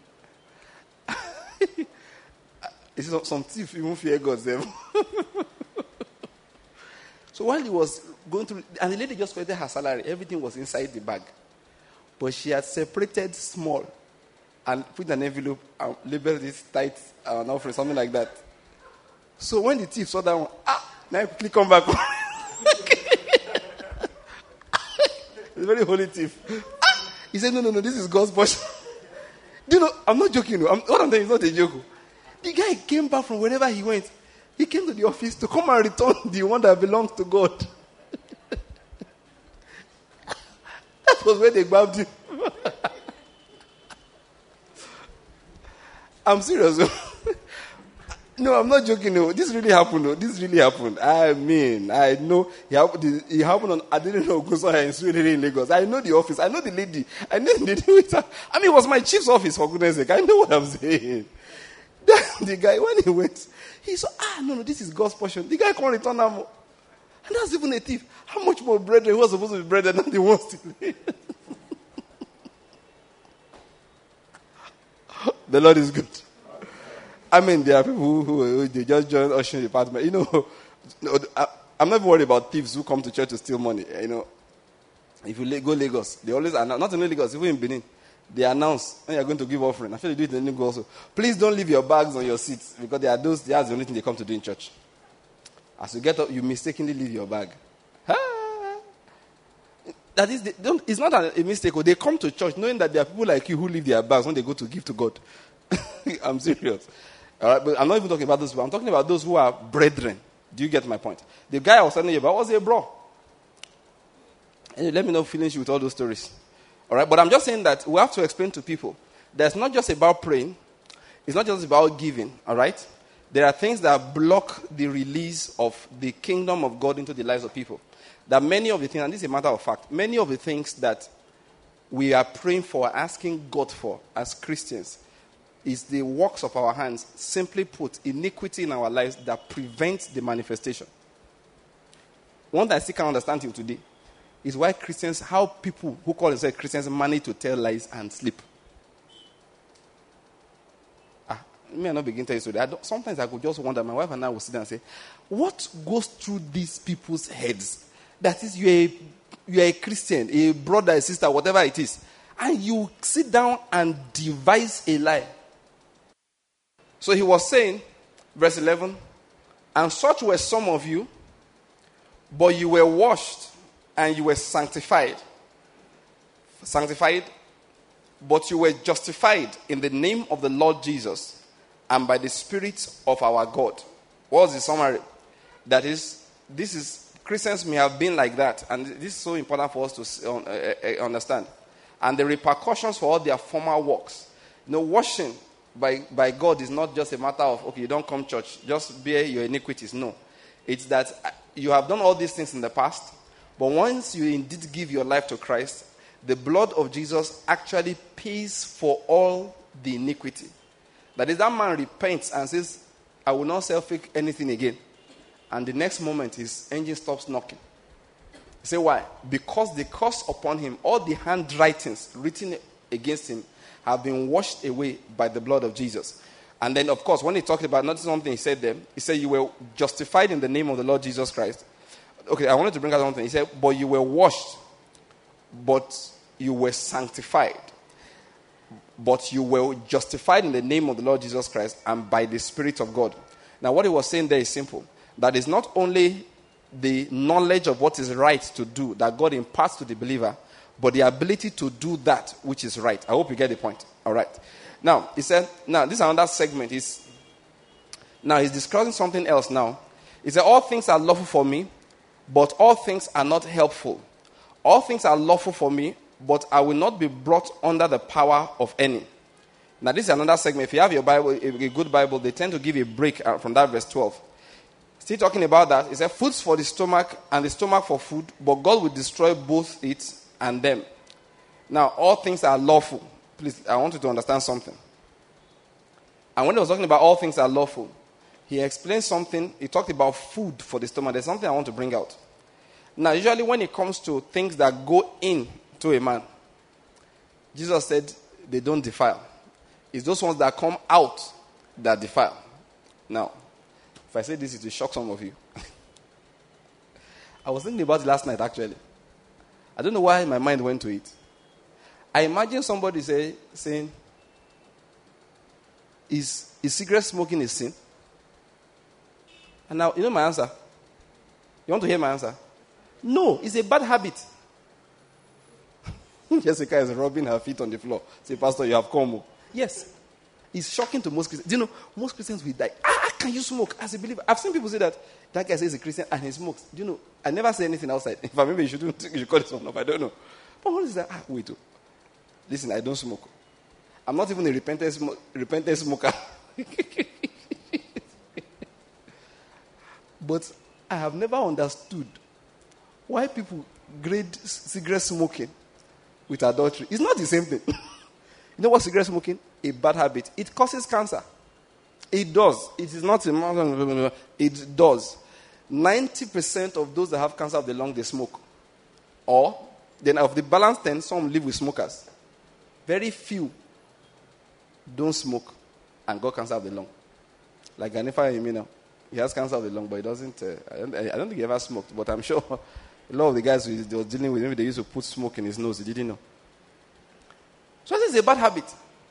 Some thief even fear God. So while he was going through, and the lady just collected her salary, everything was inside the bag. But she had separated small and put an envelope and labeled it tight and offering, something like that. So when the thief saw that one, now he quickly come back. He's a very holy thief. He said, no, this is God's portion. Do you know, I'm not joking. What I'm saying is not a joke. The guy came back from wherever he went. He came to the office to come and return the one that belongs to God. That was where they grabbed him. I'm serious. No, I'm not joking. No. This really happened. I mean, I know it happened on, I didn't know Ogunsoya in Sweden in Lagos. I know the office. I know the lady. I know the lady with her. I mean, it was my chief's office, for goodness sake. I know what I'm saying. The guy, when he went, he said, no, this is God's portion. The guy can't return that more. And that's even a thief. How much more brethren who was supposed to be brethren than the ones stealing? The Lord is good. I mean, there are people who they just join ushering department. I'm not worried about thieves who come to church to steal money. If you go Lagos, they always announce, not only Lagos, even in Benin, they announce when you're going to give offering. I feel they do it in Lagos also. Please don't leave your bags on your seats because that's the only thing they come to do in church. As you get up, you mistakenly leave your bag. That is, it's not a mistake. They come to church knowing that there are people like you who leave their bags when they go to give to God. I'm serious. All right, but I'm not even talking about those people. I'm talking about those who are brethren. Do you get my point? The guy I was telling you about was a bro. And let me not finish with all those stories. All right, but I'm just saying that we have to explain to people that it's not just about praying. It's not just about giving. All right? There are things that block the release of the kingdom of God into the lives of people. That many of the things, and this is a matter of fact, many of the things that we are praying for, asking God for as Christians, is the works of our hands, simply put, iniquity in our lives that prevents the manifestation. One that I still can't understand till today is why Christians, how people who call themselves Christians manage to tell lies and sleep. Me I not begin to tell you today. Sometimes I could just wonder, my wife and I will sit down and say, what goes through these people's heads? That is, you're a Christian, a brother, a sister, whatever it is, and you sit down and devise a lie. So he was saying, verse 11, and such were some of you, but you were washed and you were sanctified. Sanctified, but you were justified in the name of the Lord Jesus and by the Spirit of our God. What was the summary? That is, Christians may have been like that, and this is so important for us to understand. And the repercussions for all their former works. Washing by God is not just a matter of, okay, you don't come church, just bear your iniquities. No. It's that you have done all these things in the past, but once you indeed give your life to Christ, the blood of Jesus actually pays for all the iniquity. That is, that man repents and says, I will not self-fake anything again. And the next moment, his engine stops knocking. You say, why? Because the curse upon him, all the handwritings written against him, have been washed away by the blood of Jesus. And then, of course, when he talked about, notice something he said there. He said, you were justified in the name of the Lord Jesus Christ. Okay, I wanted to bring out something. He said, but you were washed, but you were sanctified. But you were justified in the name of the Lord Jesus Christ and by the Spirit of God. Now, what he was saying there is simple. That is not only the knowledge of what is right to do that God imparts to the believer, but the ability to do that which is right. I hope you get the point. All right. Now, he said, now, this is another segment. He's discussing something else now. He said, all things are lawful for me, but all things are not helpful. All things are lawful for me, but I will not be brought under the power of any. Now, this is another segment. If you have your Bible, a good Bible, they tend to give a break from that verse 12. Still talking about that, it says, food's for the stomach and the stomach for food, but God will destroy both it and them. Now, all things are lawful. Please, I want you to understand something. And when he was talking about all things are lawful, he explained something. He talked about food for the stomach. There's something I want to bring out. Now, usually when it comes to things that go in to a man, Jesus said they don't defile. It's those ones that come out that defile. Now, if I say this, it will shock some of you. I was thinking about it last night, actually. I don't know why my mind went to it. I imagine somebody saying, is cigarette smoking a sin? And now, you know my answer? You want to hear my answer? No, it's a bad habit. Jessica is rubbing her feet on the floor. Say, Pastor, you have come. Yes. It's shocking to most Christians. Do you know, most Christians will die. Can you smoke as a believer? I've seen people say that guy says he's a Christian and he smokes. Do you know, I never say anything outside. If I maybe you should call this one off. I don't know. But what is that? Wait. Listen, I don't smoke. I'm not even a repentant smoker. But I have never understood why people grade cigarette smoking with adultery. It's not the same thing. You know what cigarette smoking? A bad habit. It causes cancer. It does. It is not a... It does. 90% of those that have cancer of the lung, they smoke. Or, then of the balance 10, some live with smokers. Very few don't smoke and got cancer of the lung. Like Ganifa Yemina, he has cancer of the lung, but he doesn't... I don't think he ever smoked, but I'm sure a lot of the guys they were dealing with, maybe they used to put smoke in his nose. He didn't know. So this is a bad habit.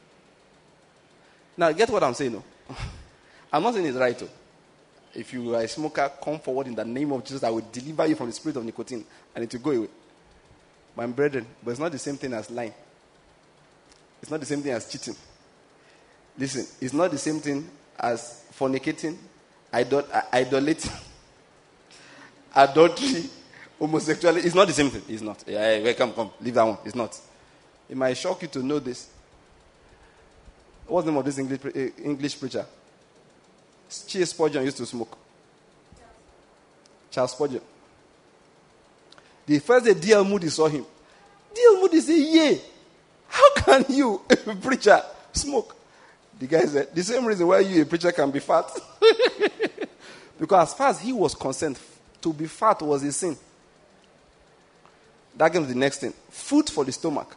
Now, get what I'm saying, no? I'm not saying it's right, though. If you are a smoker, come forward in the name of Jesus. I will deliver you from the spirit of nicotine, and it will go away. My brethren, but it's not the same thing as lying. It's not the same thing as cheating. Listen, it's not the same thing as fornicating, idolating, adultery, homosexuality. It's not the same thing. It's not. Yeah, come, leave that one. It's not. It might shock you to know this. What's the name of this English preacher? C.S. Spurgeon used to smoke. Charles Spurgeon. The first day D.L. Moody saw him, D.L. Moody said, "Yeah, how can you, a preacher, smoke?" The guy said, the same reason why you, a preacher, can be fat. Because as far as he was concerned, to be fat was a sin. That comes the next thing. Food for the stomach.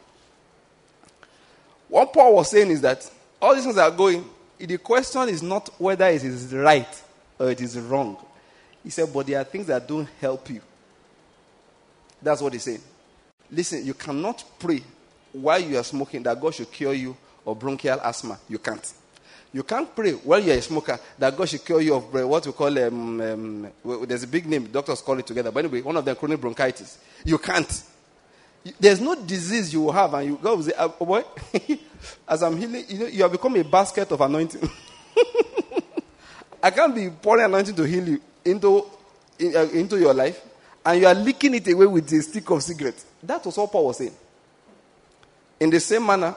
What Paul was saying is that all these things are going, the question is not whether it is right or it is wrong. He said, but there are things that don't help you. That's what he's saying. Listen, you cannot pray while you are smoking that God should cure you of bronchial asthma. You can't. You can't pray while you are a smoker that God should cure you of what we call, there's a big name, doctors call it together. But anyway, one of them, chronic bronchitis. You can't. There's no disease you will have, and God will say, oh boy, as I'm healing, you have become a basket of anointing. I can't be pouring anointing to heal you into your life, and you are leaking it away with a stick of cigarettes. That was what Paul was saying. In the same manner,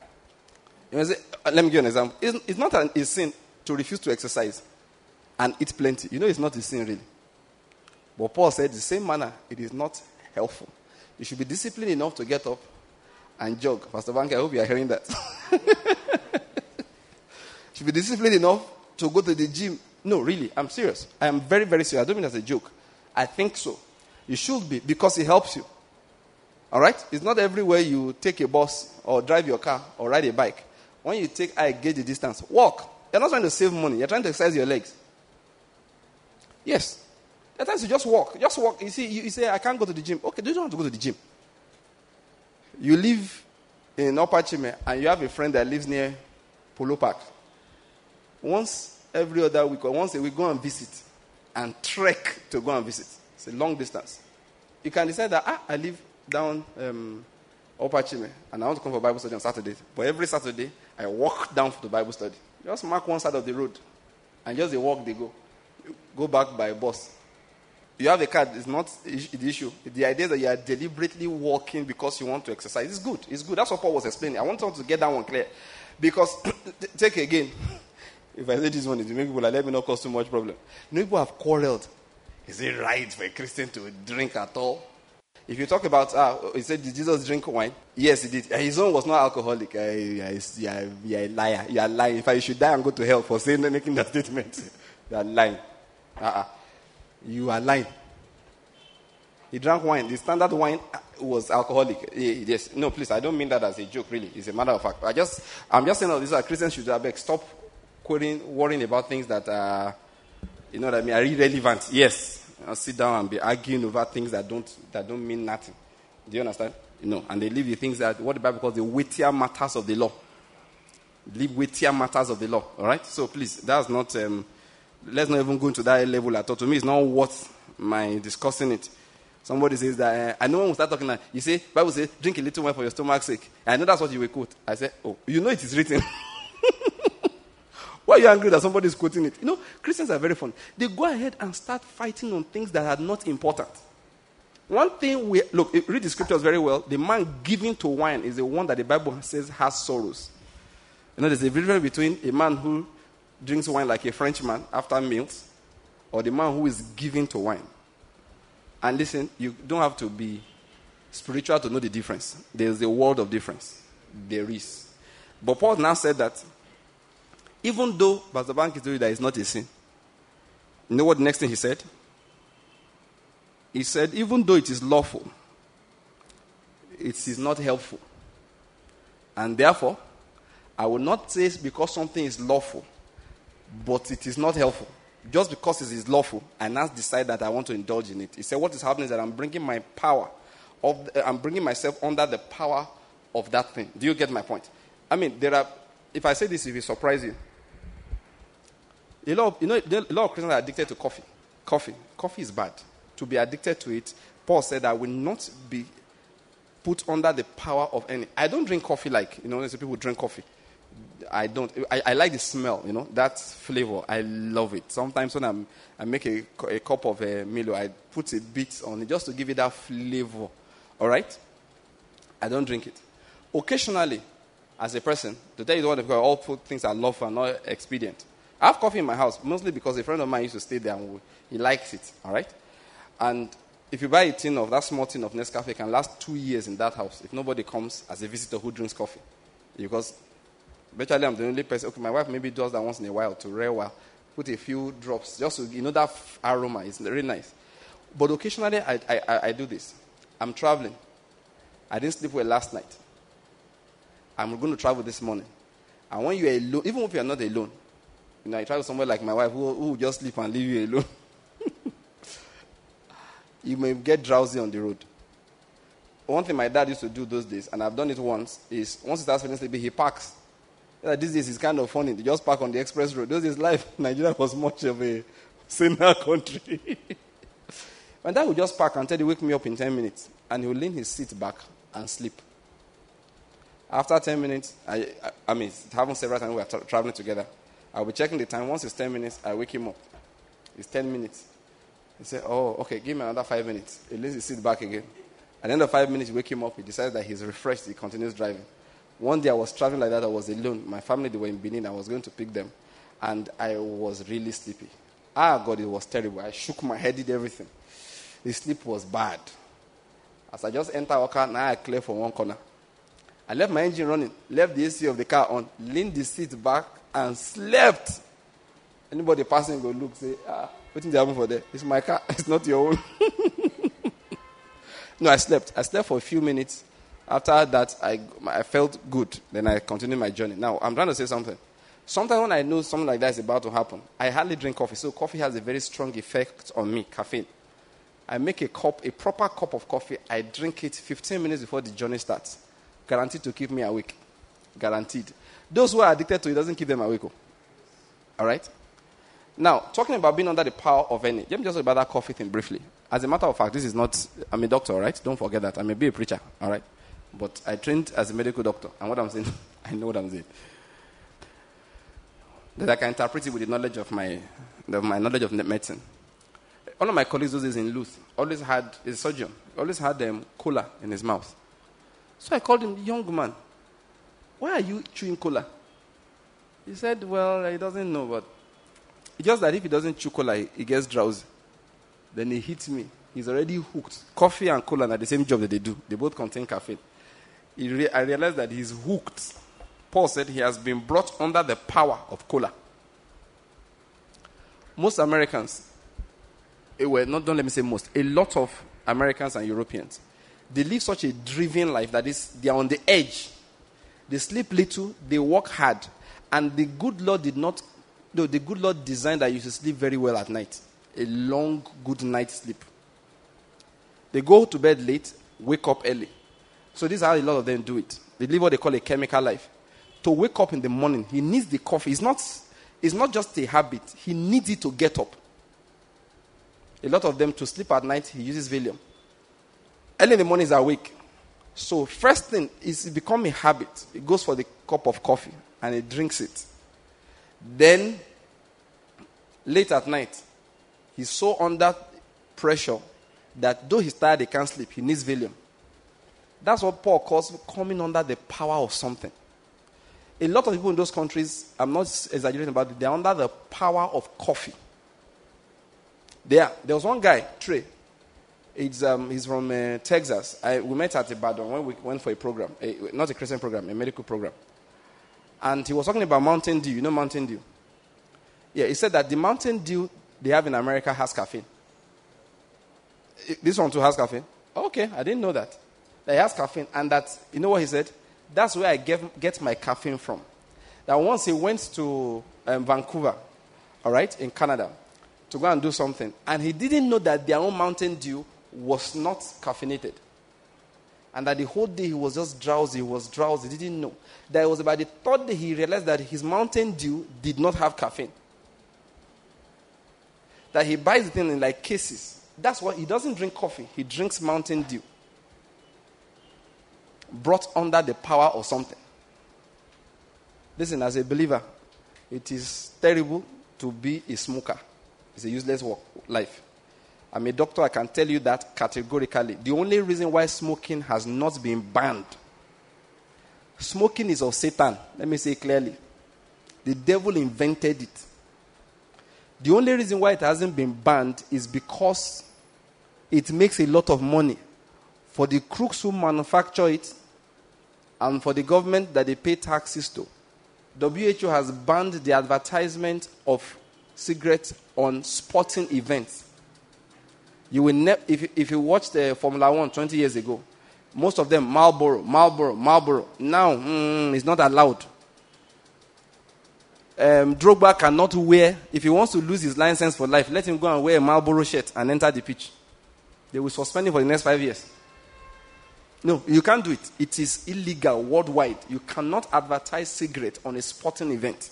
let me give you an example. It's not a sin to refuse to exercise and eat plenty. It's not a sin really. But Paul said, the same manner, it is not helpful. You should be disciplined enough to get up and jog. Pastor Bank, I hope you are hearing that. You should be disciplined enough to go to the gym. No, really, I'm serious. I am very, very serious. I don't mean it as a joke. I think so. You should be, because it helps you. All right? It's not everywhere you take a bus or drive your car or ride a bike. When you take, I gauge the distance. Walk. You're not trying to save money. You're trying to exercise your legs. Yes. At times you just walk. Just walk. You see, you say, I can't go to the gym. Okay, you don't have to go to the gym. You live in Upper Chime and you have a friend that lives near Polo Park. Once every other week or once a week, go and visit and trek to go and visit. It's a long distance. You can decide that, I live down Upper Chime and I want to come for Bible study on Saturday. But every Saturday, I walk down for the Bible study. Just mark one side of the road and just they walk, they go. Go back by bus. You have a car, it's not the issue. The idea that you are deliberately walking because you want to exercise is good. It's good. That's what Paul was explaining. I want to get that one clear. Because, take again. If I say this one, it will make people let me not cause too much problem. People have quarreled. Is it right for a Christian to drink at all? If you talk about, he said, did Jesus drink wine? Yes, he did. His own was not alcoholic. You are a liar. You are lying. In fact, you should die and go to hell for making that statement. You are lying. You are lying. He drank wine. The standard wine was alcoholic. Yes. No, please, I don't mean that as a joke, really. It's a matter of fact. I'm just saying this, Christians should stop worrying about things that are, are irrelevant. Yes. I'll sit down and be arguing over things that don't mean nothing. Do you understand? And they leave the things that, what the Bible calls the weightier matters of the law. Leave weightier matters of the law. All right? So please, that's not... let's not even go into that level at all. To me, it's not worth my discussing it. Somebody says that, I know when we start talking, you say, Bible says, drink a little wine for your stomach's sake. I know that's what you will quote. I say, it is written. Why are you angry that somebody is quoting it? Christians are very fun. They go ahead and start fighting on things that are not important. One thing, read the scriptures very well. The man giving to wine is the one that the Bible says has sorrows. There's a difference between a man who drinks wine like a Frenchman after meals, or the man who is giving to wine. And listen, you don't have to be spiritual to know the difference. There's a world of difference. There is. But Paul now said that even though Pastor Bank is doing that, it's not a sin. You know what the next thing he said? He said, even though it is lawful, it is not helpful. And therefore, I will not say because something is lawful, but it is not helpful. Just because it is lawful, I now decide that I want to indulge in it. He said, what is happening is that I'm bringing I'm bringing myself under the power of that thing. Do you get my point? If I say this, it will surprise you. A lot of Christians are addicted to coffee. Coffee is bad. To be addicted to it, Paul said, I will not be put under the power of any. I don't drink coffee like, some people drink coffee. I don't. I like the smell, that flavor. I love it. Sometimes when I make a cup of Milo, I put a bit on it just to give it that flavor. All right? I don't drink it. Occasionally, as a person, to tell you the word, all food things are lawful and not expedient. I have coffee in my house, mostly because a friend of mine used to stay there and he likes it. All right? And if you buy a tin of that small tin of Nescafe, it can last 2 years in that house if nobody comes as a visitor who drinks coffee. Because Virtually, I'm the only person. Okay, my wife maybe does that once in a while to rare while. Put a few drops just to, that aroma. It's really nice. But occasionally, I do this. I'm traveling. I didn't sleep well last night. I'm going to travel this morning. And when you're alone, even if you're not alone, I travel somewhere like my wife who will just sleep and leave you alone. You may get drowsy on the road. One thing my dad used to do those days, and I've done it once, is once he starts feeling sleepy, he parks. These days it's kind of funny. They just park on the express road. Those days life, Nigeria was much of a sinner country. My dad would just park and tell you, wake me up in 10 minutes. And he would lean his seat back and sleep. After 10 minutes, it happens several times we are traveling together. I'll be checking the time. Once it's 10 minutes, I wake him up. It's 10 minutes. He said, oh, okay, give me another 5 minutes. He leans his seat back again. At the end of 5 minutes, you wake him up. He decides that he's refreshed. He continues driving. One day I was traveling like that. I was alone. My family, they were in Benin. I was going to pick them. And I was really sleepy. God, it was terrible. I shook my head, did everything. The sleep was bad. As I just entered our car, now I clear for one corner. I left my engine running, left the AC of the car on, leaned the seat back, and slept. Anybody passing go look, say, what did happen for there? It's my car. It's not your own. No, I slept. I slept for a few minutes. After that, I felt good. Then I continued my journey. Now, I'm trying to say something. Sometimes when I know something like that is about to happen, I hardly drink coffee. So coffee has a very strong effect on me, caffeine. I make a proper cup of coffee. I drink it 15 minutes before the journey starts. Guaranteed to keep me awake. Guaranteed. Those who are addicted to it doesn't keep them awake. All right? Now, talking about being under the power of any. Let me just talk about that coffee thing briefly. As a matter of fact, this is not, I'm a doctor, all right? Don't forget that. I may be a preacher, all right? But I trained as a medical doctor. And what I'm saying, I know what I'm saying. That I can interpret it with the knowledge of my knowledge of medicine. One of my colleagues those days in Luth always had, a surgeon, always had cola in his mouth. So I called him, young man, why are you chewing cola? He said, well, he doesn't know, but it's just that if he doesn't chew cola, he gets drowsy. Then he hits me. He's already hooked. Coffee and cola are the same job that they do. They both contain caffeine. I realized that he's hooked. Paul said he has been brought under the power of cola. Most Americans, don't let me say most, a lot of Americans and Europeans, they live such a driven life that they are on the edge. They sleep little, they work hard, and the good Lord designed that you should sleep very well at night. A long, good night's sleep. They go to bed late, wake up early. So this is how a lot of them do it. They live what they call a chemical life. To wake up in the morning, he needs the coffee. It's not just a habit. He needs it to get up. A lot of them, to sleep at night, he uses Valium. Early in the morning, he's awake. So first thing is it become a habit. He goes for the cup of coffee and he drinks it. Then, late at night, he's so under pressure that though he's tired, he can't sleep. He needs Valium. That's what Paul calls coming under the power of something. A lot of people in those countries, I'm not exaggerating about it, they're under the power of coffee. There was one guy, Trey. He's from Texas. We met at Ibadan when we went for a program. Not a Christian program, a medical program. And he was talking about Mountain Dew. You know Mountain Dew? Yeah, he said that the Mountain Dew they have in America has caffeine. This one too has caffeine? Okay, I didn't know that. That it has caffeine. And that, you know what he said? That's where I get my caffeine from. That once he went to Vancouver, all right, in Canada, to go and do something. And he didn't know that their own Mountain Dew was not caffeinated. And that the whole day he was just drowsy. He was drowsy. He didn't know. That it was about the third day he realized that his Mountain Dew did not have caffeine. That he buys the thing in like cases. That's why he doesn't drink coffee. He drinks Mountain Dew. Brought under the power of something. Listen, as a believer, it is terrible to be a smoker. It's a useless life. I'm a doctor, I can tell you that categorically. The only reason why smoking has not been banned, smoking is of Satan. Let me say it clearly. The devil invented it. The only reason why it hasn't been banned is because it makes a lot of money for the crooks who manufacture it and for the government that they pay taxes to. WHO has banned the advertisement of cigarettes on sporting events. You will if you watched the Formula 1 20 years ago, most of them Marlboro. Now it's not allowed. Drogba cannot wear, if he wants to lose his license for life, let him go and wear a Marlboro shirt and enter the pitch. They will suspend him for the next 5 years. No, you can't do it. It is illegal worldwide. You cannot advertise cigarette on a sporting event.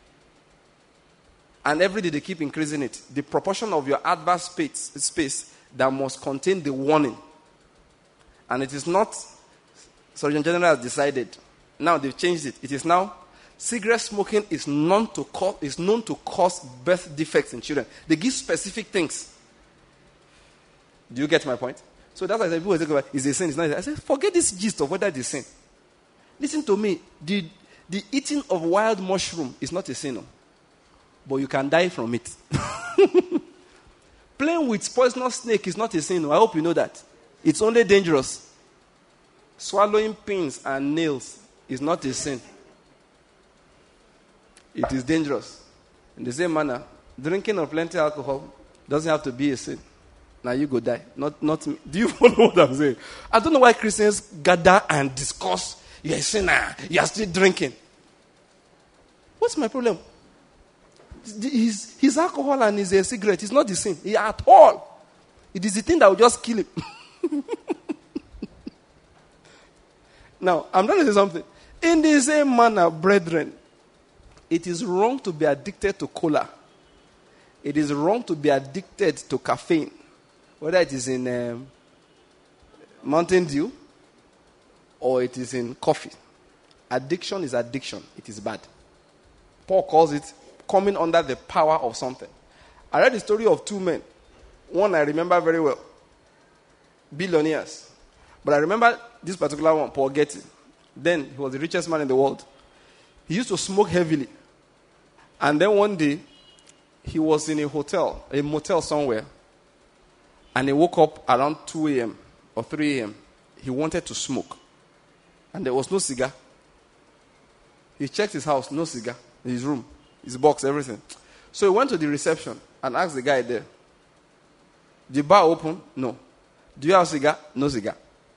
And every day they keep increasing it. The proportion of your advert space that must contain the warning. And it is not, Surgeon General has decided. Now they've changed it. It is now, cigarette smoking is known to cause birth defects in children. They give specific things. Do you get my point? So that's why I said, people say, is a sin? It's not. I said, forget this gist of whether it's a sin. Listen to me. The eating of wild mushroom is not a sin. No. But you can die from it. Playing with poisonous snake is not a sin. No. I hope you know that. It's only dangerous. Swallowing pins and nails is not a sin. It is dangerous. In the same manner, drinking of plenty alcohol doesn't have to be a sin. Now you go die. Not me. Do you follow what I'm saying? I don't know why Christians gather and discuss. You're a sinner. You're still drinking. What's my problem? His alcohol and his cigarette is not the sin at all. It is the thing that will just kill him. Now, I'm trying to say something. In the same manner, brethren, it is wrong to be addicted to cola. It is wrong to be addicted to caffeine. Whether it is in Mountain Dew or it is in coffee. Addiction is addiction. It is bad. Paul calls it coming under the power of something. I read the story of two men. One I remember very well. Billionaires. But I remember this particular one, Paul Getty. Then he was the richest man in the world. He used to smoke heavily. And then one day, he was in a motel somewhere. And he woke up around 2 a.m. or 3 a.m. He wanted to smoke. And there was no cigar. He checked his house, no cigar. His room, his box, everything. So he went to the reception and asked the guy there, the bar open? No. Do you have a cigar? No cigar.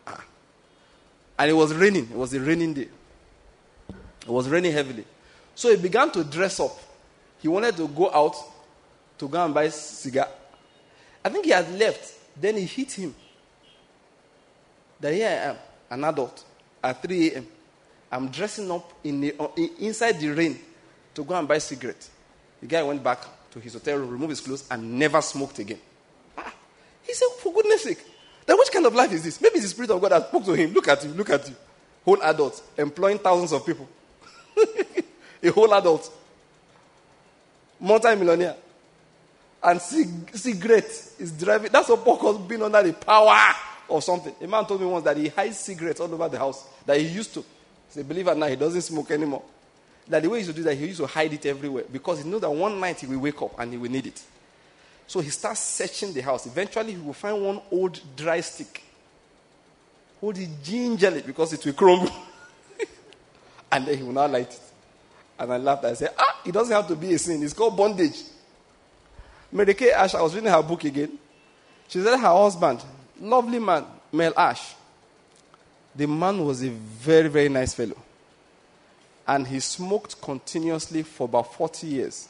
And it was raining. It was a raining day. It was raining heavily. So he began to dress up. He wanted to go out to go and buy a cigar. I think he had left. Then he hit him. That here I am, an adult, at 3 a.m. I'm dressing up inside the rain to go and buy a cigarette. The guy went back to his hotel room, removed his clothes, and never smoked again. He said, for goodness sake, then which kind of life is this? Maybe it's the Spirit of God that spoke to him. Look at you. Whole adult, employing thousands of people. A whole adult. Multi-millionaire. And cigarette is driving. That's what Paul calls being under the power of something. A man told me once that he hides cigarettes all over the house. That he used to. He said, believe it or not, he doesn't smoke anymore. That the way he used to do that, he used to hide it everywhere. Because he knows that one night he will wake up and he will need it. So he starts searching the house. Eventually he will find one old dry stick. Hold it gingerly because it will crumble. And then he will not light it. And I laughed. I said, it doesn't have to be a sin. It's called bondage. Mary Kay Ash, I was reading her book again. She said her husband, lovely man, Mel Ash. The man was a very, very nice fellow. And he smoked continuously for about 40 years.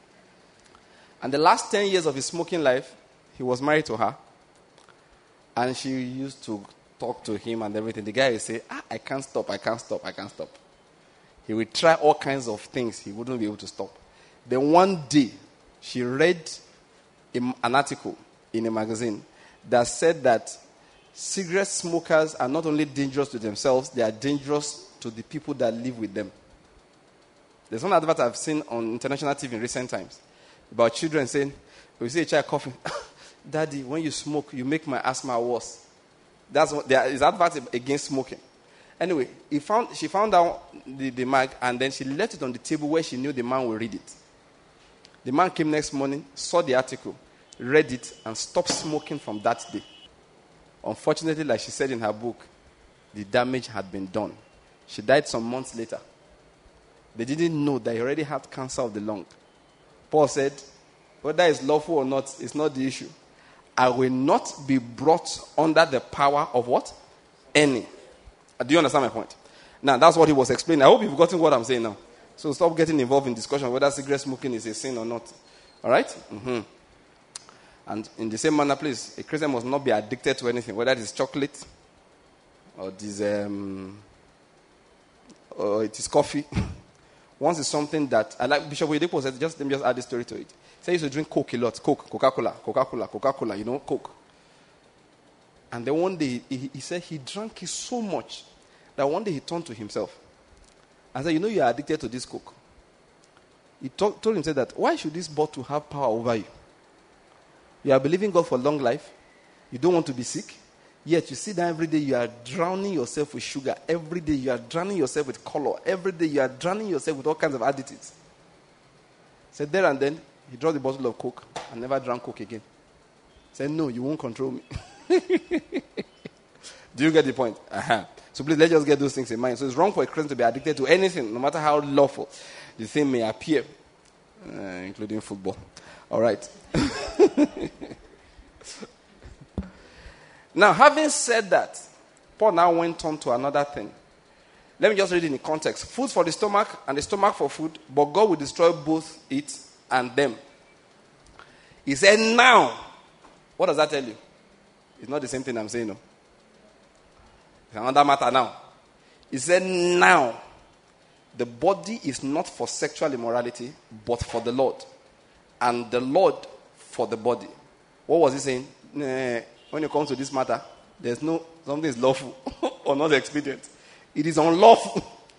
And the last 10 years of his smoking life, he was married to her. And she used to talk to him and everything. The guy would say, I can't stop. He would try all kinds of things. He wouldn't be able to stop. Then one day, she read an article in a magazine that said that cigarette smokers are not only dangerous to themselves, they are dangerous to the people that live with them. There's one advert I've seen on international TV in recent times about children saying, we see a child coughing, Daddy, when you smoke, you make my asthma worse. There is advert against smoking. Anyway, she found out the mag, and then she left it on the table where she knew the man would read it. The man came next morning, saw the article, read it, and stopped smoking from that day. Unfortunately, like she said in her book, the damage had been done. She died some months later. They didn't know that he already had cancer of the lung. Paul said, whether it's lawful or not, it's not the issue. I will not be brought under the power of what? Any. Do you understand my point? Now, that's what he was explaining. I hope you've gotten what I'm saying now. So stop getting involved in discussion whether cigarette smoking is a sin or not. All right? Mm-hmm. And in the same manner, please, a Christian must not be addicted to anything, whether it is chocolate or it is coffee. Once it's something that, I like Bishop Oyedepo said, let me just add this story to it. He said he used to drink Coke a lot. Coke, Coca-Cola, Coke. And then one day, he said he drank it so much that one day he turned to himself and said, you are addicted to this Coke. He told himself that, why should this bottle have power over you? You are believing God for long life. You don't want to be sick. Yet you sit down every day, you are drowning yourself with sugar. Every day you are drowning yourself with color. Every day you are drowning yourself with all kinds of additives. Said there and then, he dropped the bottle of Coke and never drank Coke again. Said, no, you won't control me. Do you get the point? Uh-huh. So please, let's just get those things in mind. So it's wrong for a Christian to be addicted to anything, no matter how lawful the thing may appear, including football. All right. Now, having said that, Paul now went on to another thing. Let me just read it in the context. Food for the stomach and the stomach for food, but God will destroy both it and them. He said, now. What does that tell you? It's not the same thing I'm saying, no. It's another matter now. He said, now. The body is not for sexual immorality, but for the Lord. And the Lord for the body. What was he saying? When it comes to this matter, there's something is lawful or not expedient. It is unlawful.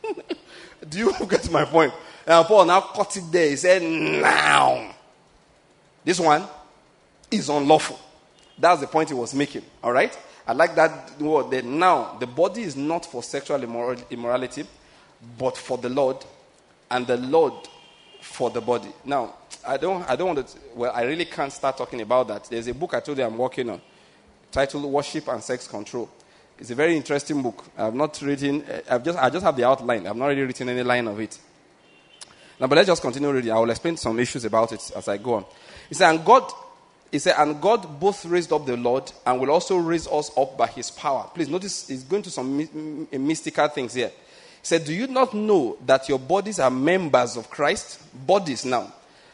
Do you get my point? And Paul now cut it there. He said, now. This one is unlawful. That's the point he was making. All right? I like that word there. Now, the body is not for sexual immorality, but for the Lord, and the Lord for the body. Now, I don't want to, I really can't start talking about that. There's a book I told you I'm working on, titled Worship and Sex Control. It's a very interesting book. I just have the outline. I've not really written any line of it. Now, but let's just continue reading. I will explain some issues about it as I go on. He said, and God both raised up the Lord and will also raise us up by his power. Please notice he's going to some mystical things here. He said, do you not know that your bodies are members of Christ? Bodies now,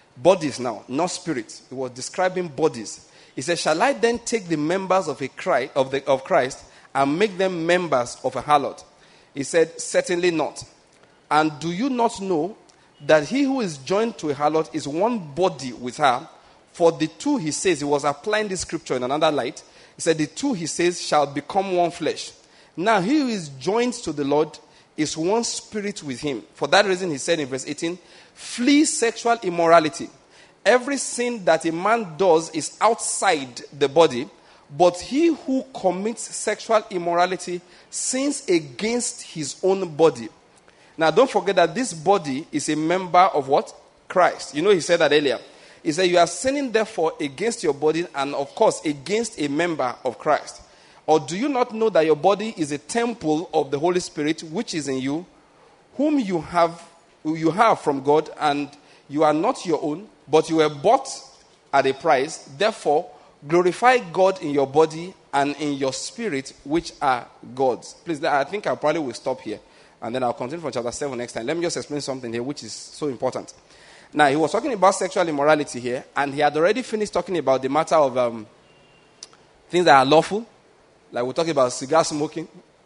not spirits. He was describing bodies. He said, shall I then take the members of Christ and make them members of a harlot? He said, certainly not. And do you not know that he who is joined to a harlot is one body with her? For the two, he says, he was applying this scripture in another light. He said, the two, he says, shall become one flesh. Now, he who is joined to the Lord is one spirit with him. For that reason, he said in verse 18, flee sexual immorality. Every sin that a man does is outside the body, but he who commits sexual immorality sins against his own body. Now, don't forget that this body is a member of what? Christ. You know, he said that earlier. He said, you are sinning therefore against your body and, of course, against a member of Christ. Or do you not know that your body is a temple of the Holy Spirit which is in you, whom you have from God, and you are not your own, but you were bought at a price. Therefore, glorify God in your body and in your spirit, which are God's. Please, I think I probably will stop here. And then I'll continue from chapter 7 next time. Let me just explain something here which is so important. Now, he was talking about sexual immorality here, and he had already finished talking about the matter of things that are lawful. Like we're talking about cigar smoking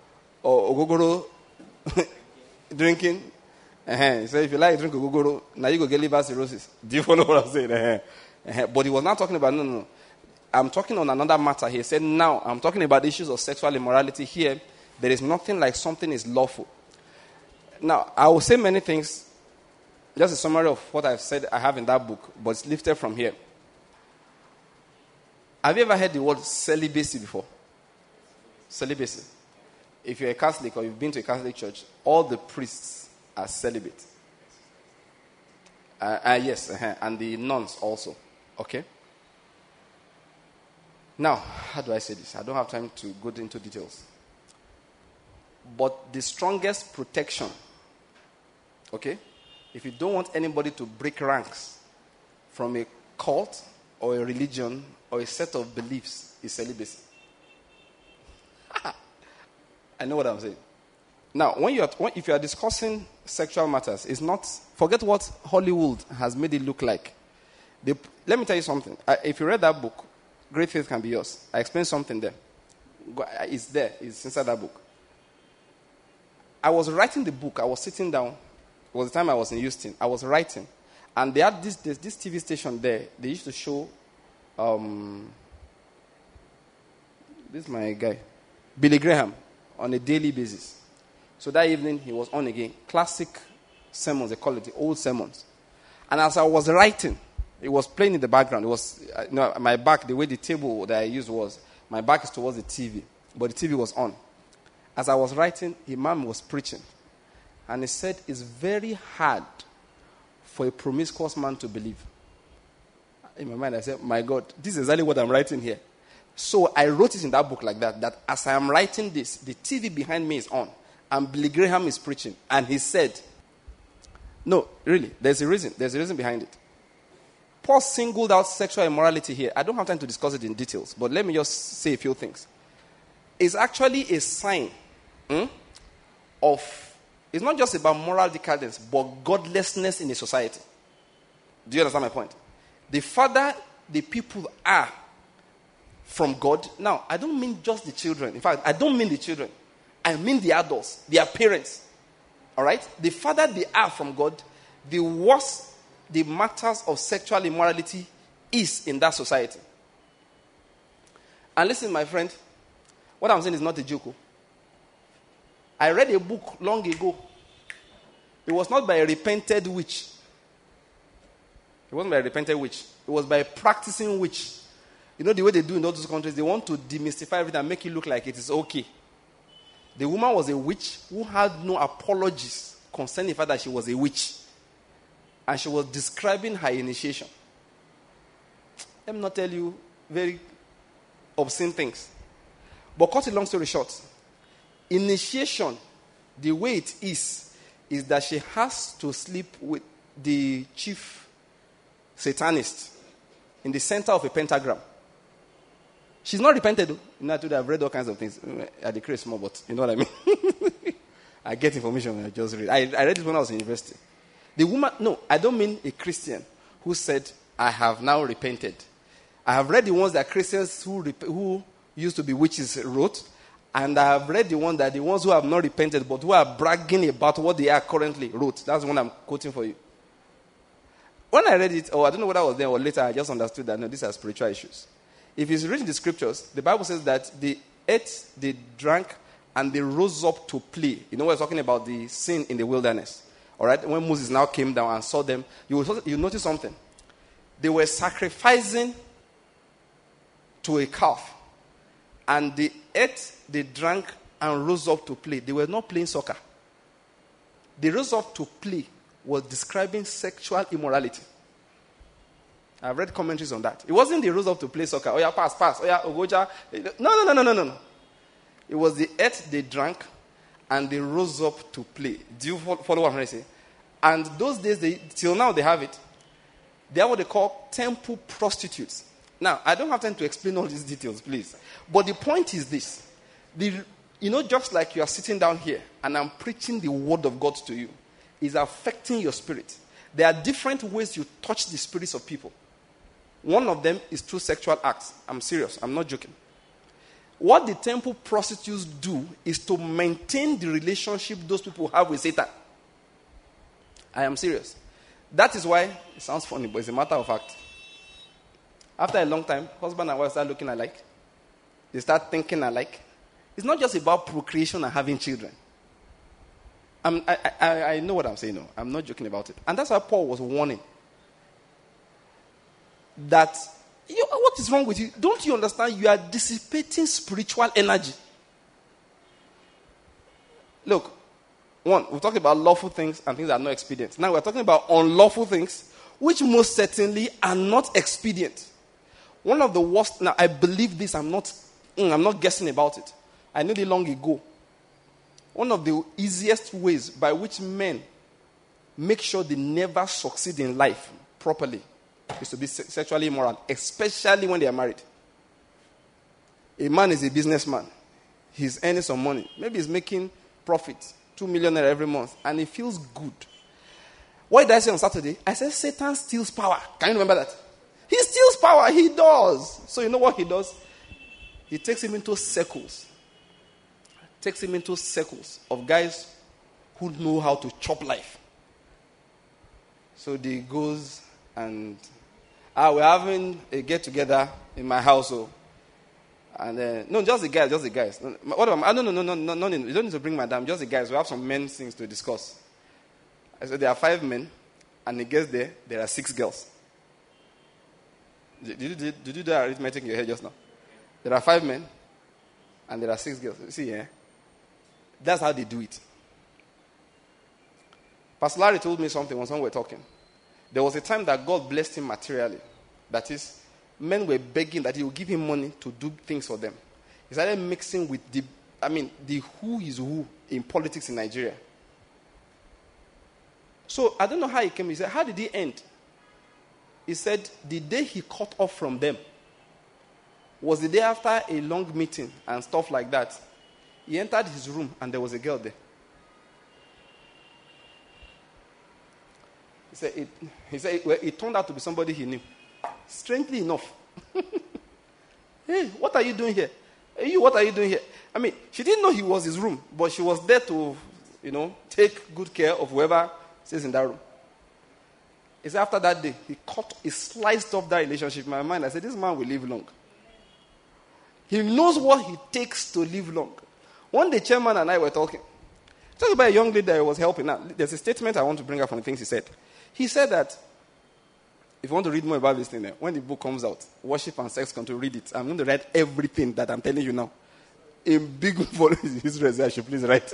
or ogogoro drinking. So if you like to drink ogogoro, now you go get liver cirrhosis. Do you follow what I'm saying? But he was not talking about, no. I'm talking on another matter. He said, now, I'm talking about issues of sexual immorality here. There is nothing like something is lawful. Now, I will say many things. Just a summary of what I've said I have in that book, but it's lifted from here. Have you ever heard the word celibacy before? Celibacy. If you're a Catholic or you've been to a Catholic church, all the priests are celibate. Yes, and the nuns also. Okay? Now, how do I say this? I don't have time to go into details. But the strongest protection, okay, if you don't want anybody to break ranks from a cult or a religion or a set of beliefs, is celibacy. I know what I'm saying. Now, if you are discussing sexual matters, it's not, forget what Hollywood has made it look like. Let me tell you something. If you read that book, Great Faith Can Be Yours, I explained something there. It's there. It's inside that book. I was writing the book. I was sitting down. It was the time I was in Houston. I was writing. And they had this TV station there. They used to show, this is my guy, Billy Graham, on a daily basis. So that evening, he was on again. Classic sermons, they call it, the old sermons. And as I was writing, it was playing in the background. It was, my back, the way the table that I used was, my back is towards the TV, but the TV was on. As I was writing, Imam was preaching. And he said, it's very hard for a promiscuous man to believe. In my mind, I said, my God, this is exactly what I'm writing here. So I wrote it in that book like that as I am writing this, the TV behind me is on, and Billy Graham is preaching. And he said, no, really, there's a reason. There's a reason behind it. Paul singled out sexual immorality here. I don't have time to discuss it in details, but let me just say a few things. It's actually a sign of, it's not just about moral decadence, but godlessness in a society. Do you understand my point? The further the people are from God, now, I don't mean just the children. In fact, I don't mean the children. I mean the adults, their parents. All right? The further they are from God, the worse the matters of sexual immorality is in that society. And listen, my friend, what I'm saying is not a joke. I read a book long ago. It was not by a repented witch. It wasn't by a repented witch. It was by a practicing witch. You know the way they do in all those countries, they want to demystify everything and make it look like it is okay. The woman was a witch who had no apologies concerning the fact that she was a witch. And she was describing her initiation. Let me not tell you very obscene things. But cut a long story short, initiation, the way it is that she has to sleep with the chief satanist in the center of a pentagram. She's not repented, though. You know, I've read all kinds of things. I decree small, but you know what I mean? I get information when I just read. I read it when I was in university. The woman, no, I don't mean a Christian who said, I have now repented. I have read the ones that Christians who used to be witches wrote, and I have read the ones who have not repented but who are bragging about what they are currently wrote. That's the one I'm quoting for you. When I read it, I don't know whether I was there or later, I just understood that, no, these are spiritual issues. If you read the scriptures, the Bible says that they ate, they drank, and they rose up to play. You know, we're talking about the sin in the wilderness. All right, when Moses now came down and saw them, you notice something. They were sacrificing to a calf. And they ate, they drank, and rose up to play. They were not playing soccer. They rose up to play was describing sexual immorality. I've read commentaries on that. It wasn't they rose up to play soccer. Oh yeah, pass. Oh yeah, Ogoja. No. It was they ate, they drank, and they rose up to play. Do you follow what I'm trying to say? And those days, till now they have it. They are what they call temple prostitutes. Now, I don't have time to explain all these details, please. But the point is this. Just like you are sitting down here and I'm preaching the word of God to you, is affecting your spirit. There are different ways you touch the spirits of people. One of them is through sexual acts. I'm serious. I'm not joking. What the temple prostitutes do is to maintain the relationship those people have with Satan. I am serious. That is why, it sounds funny, but it's a matter of fact. After a long time, husband and wife start looking alike. They start thinking alike. It's not just about procreation and having children. I know what I'm saying. No, I'm not joking about it. And that's why Paul was warning. That, what is wrong with you? Don't you understand? You are dissipating spiritual energy. Look, one, we're talking about lawful things and things that are not expedient. Now we're talking about unlawful things, which most certainly are not expedient. One of the worst, now I believe this, I'm not guessing about it. I knew it long ago. One of the easiest ways by which men make sure they never succeed in life properly is to be sexually immoral, especially when they are married. A man is a businessman. He's earning some money. Maybe he's making profit, 2 million every month, and he feels good. What did I say on Saturday? I said Satan steals power. Can you remember that? He steals power. He does. So you know what he does? He takes him into circles. Takes him into circles of guys who know how to chop life. So they goes and we're having a get-together in my household. And no, just the guys. What am I? No. You don't need to bring madam, just the guys. We have some men things to discuss. I said there are 5 men, and he gets there are 6 girls. Did you do that arithmetic in your head just now? There are 5 men, and there are 6 girls. See, that's how they do it. Pastor Larry told me something when we were talking. There was a time that God blessed him materially. That is, men were begging that he would give him money to do things for them. He started mixing with the who is who in politics in Nigeria. So I don't know how he came. He said, how did he end? He said, the day he cut off from them was the day after a long meeting and stuff like that. He entered his room and there was a girl there. He said it turned out to be somebody he knew. Strangely enough. Hey, what are you doing here? Hey, what are you doing here? I mean, she didn't know he was his room, but she was there to, take good care of whoever stays in that room. He said after that day, he sliced off that relationship in my mind. I said, this man will live long. He knows what it takes to live long. One day, chairman and I were talking about a young lady that I was helping. Now, there's a statement I want to bring up from the things he said. He said that, if you want to read more about this thing, when the book comes out, Worship and Sex, come to read it. I'm going to write everything that I'm telling you now. In big volumes, history, I should please write.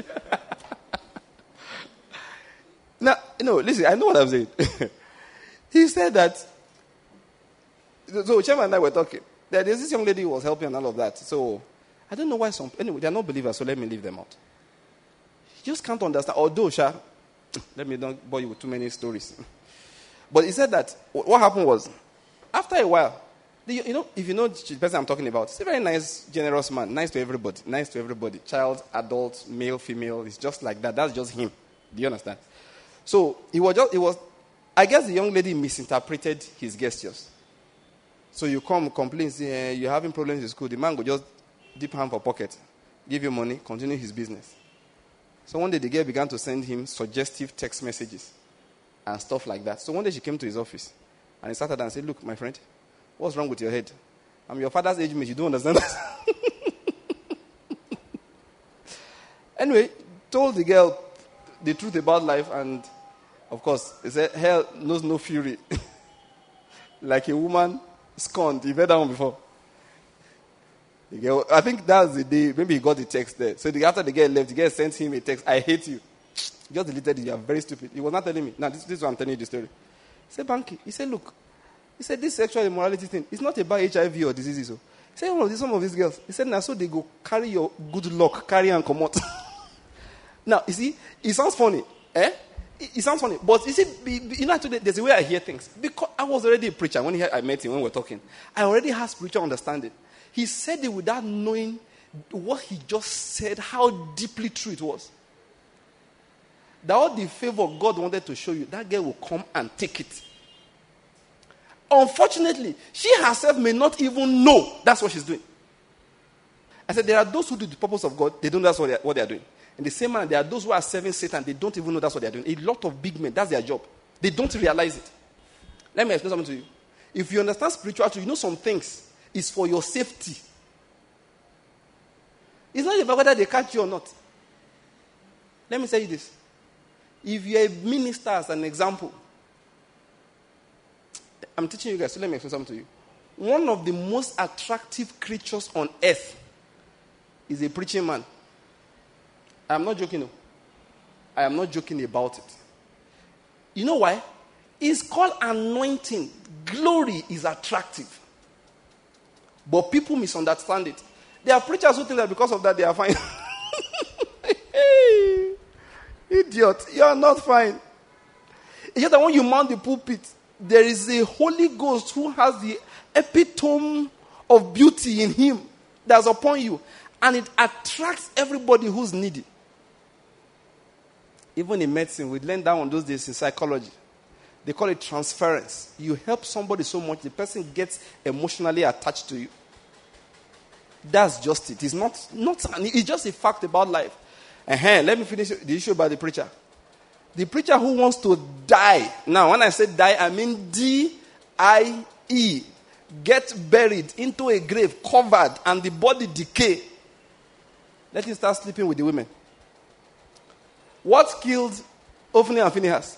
Now, listen, I know what I'm saying. He said that, so Chairman and I were talking. There's this young lady who was helping and all of that. So, I don't know why anyway, they're not believers, so let me leave them out. You just can't understand. Although, let me not bore you with too many stories. But he said that what happened was, after a while, if you know the person I'm talking about, he's a very nice, generous man, nice to everybody. Child, adult, male, female, it's just like that. That's just him. Do you understand? So I guess the young lady misinterpreted his gestures. So you come, complain, say, you're having problems in school. The man will just dip hand for pocket, give you money, continue his business. So one day the girl began to send him suggestive text messages and stuff like that. So one day she came to his office and he sat down and said, look, my friend, what's wrong with your head? I'm your father's age mate. You don't understand that? Anyway, told the girl the truth about life, and of course, he said, hell knows no fury. Like a woman scorned. You've heard that one before. The girl, I think that's the day, maybe he got the text there. So after the girl left, the girl sent him a text, I hate you. He just deleted it, you are very stupid. He was not telling me. Now, this is what I'm telling you the story. He said, Banky, he said, look, he said, this sexual immorality thing, it's not about HIV or diseases. So. He said, some of these girls, he said, now so they go carry your good luck, carry and come out. Now, you see, it sounds funny. It sounds funny. But you see, today, there's a way I hear things. Because I was already a preacher when I met him, when we were talking. I already had spiritual understanding. He said it without knowing what he just said, how deeply true it was. That all the favor God wanted to show you, that girl will come and take it. Unfortunately, she herself may not even know that's what she's doing. I said, there are those who do the purpose of God, they don't know that's what they are doing. In the same manner, there are those who are serving Satan, they don't even know that's what they are doing. A lot of big men, that's their job. They don't realize it. Let me explain something to you. If you understand spirituality, you know some things is for your safety. It's not about whether they catch you or not. Let me say this. If you're a minister, as an example, I'm teaching you guys, so let me explain something to you. One of the most attractive creatures on earth is a preaching man. I'm not joking. I am not joking about it. You know why? It's called anointing. Glory is attractive. But people misunderstand it. There are preachers who think that because of that they are fine. Hey, idiot, you are not fine. It's just that when you mount the pulpit, there is a Holy Ghost who has the epitome of beauty in him that's upon you. And it attracts everybody who's needy. Even in medicine, we learned that on those days in psychology. They call it transference. You help somebody so much, the person gets emotionally attached to you. That's just it. It's it's just a fact about life. Let me finish the issue about the preacher. The preacher who wants to die. Now, when I say die, I mean D-I-E. Get buried into a grave, covered, and the body decay. Let him start sleeping with the women. What killed Ophni and Phinehas?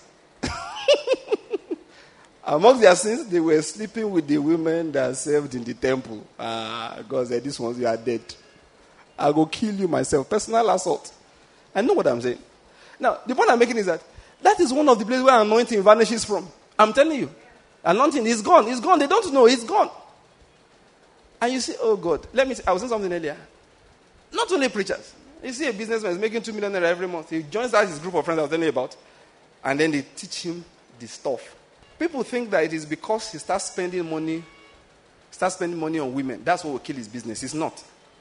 Amongst their sins, they were sleeping with the women that served in the temple. God said, these ones, you are dead. I will kill you myself. Personal assault. I know what I'm saying. Now, the point I'm making is that is one of the places where anointing vanishes from. I'm telling you. Anointing is gone. It's gone. They don't know. It's gone. And you say, oh God. I was saying something earlier. Not only preachers. You see a businessman is making $2 million every month. He joins out his group of friends I was telling you about. And then they teach him the stuff. People think that it is because he starts spending money on women. That's what will kill his business. It's not.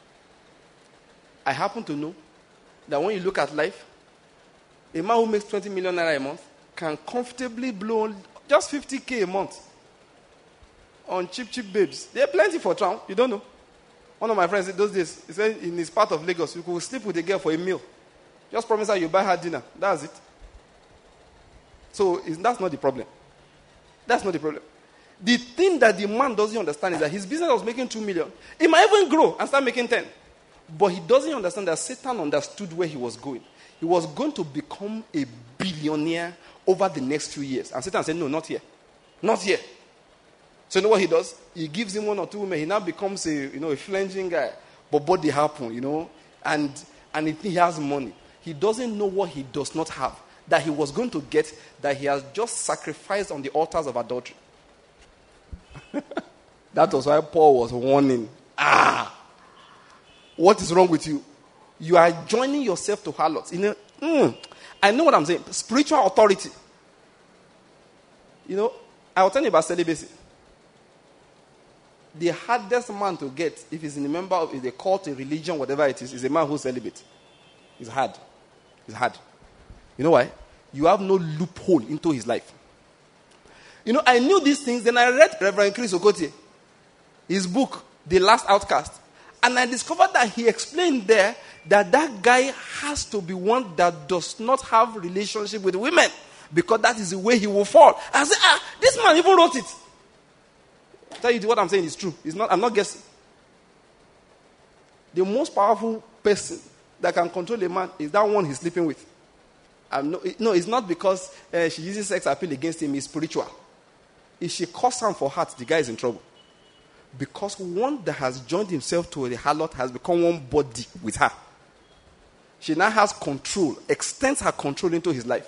I happen to know that when you look at life, a man who makes 20 million naira a month can comfortably blow just 50K a month on cheap babes. There are plenty for town. You don't know. One of my friends those days, he said in his part of Lagos, you could sleep with a girl for a meal. Just promise her you buy her dinner. That's it. So that's not the problem. That's not the problem. The thing that the man doesn't understand is that his business was making 2 million. It might even grow and start making 10. But he doesn't understand that Satan understood where he was going. He was going to become a billionaire over the next few years. And Satan said, no, not here. Not here. So you know what he does? He gives him 1 or 2 women. He now becomes a flanging guy. But body happen, and he has money. He doesn't know what he does not have, that he was going to get, that he has just sacrificed on the altars of adultery. That was why Paul was warning. What is wrong with you? You are joining yourself to harlots. I know what I'm saying. Spiritual authority. I will tell you about celibacy. The hardest man to get, if he's a member of a cult, a religion, whatever it is a man who's celibate. It's hard. It's hard. You know why? You have no loophole into his life. I knew these things, then I read Reverend Chris Okotie, his book, The Last Outcast. And I discovered that he explained there that guy has to be one that does not have relationship with women, because that is the way he will fall. I said, this man even wrote it. I tell you what I'm saying is true. I'm not guessing. The most powerful person that can control a man is that one he's sleeping with. It's not because she uses sex appeal against him. It's spiritual. If she calls him for heart, the guy is in trouble. Because one that has joined himself to the harlot has become one body with her. She now has control, extends her control into his life.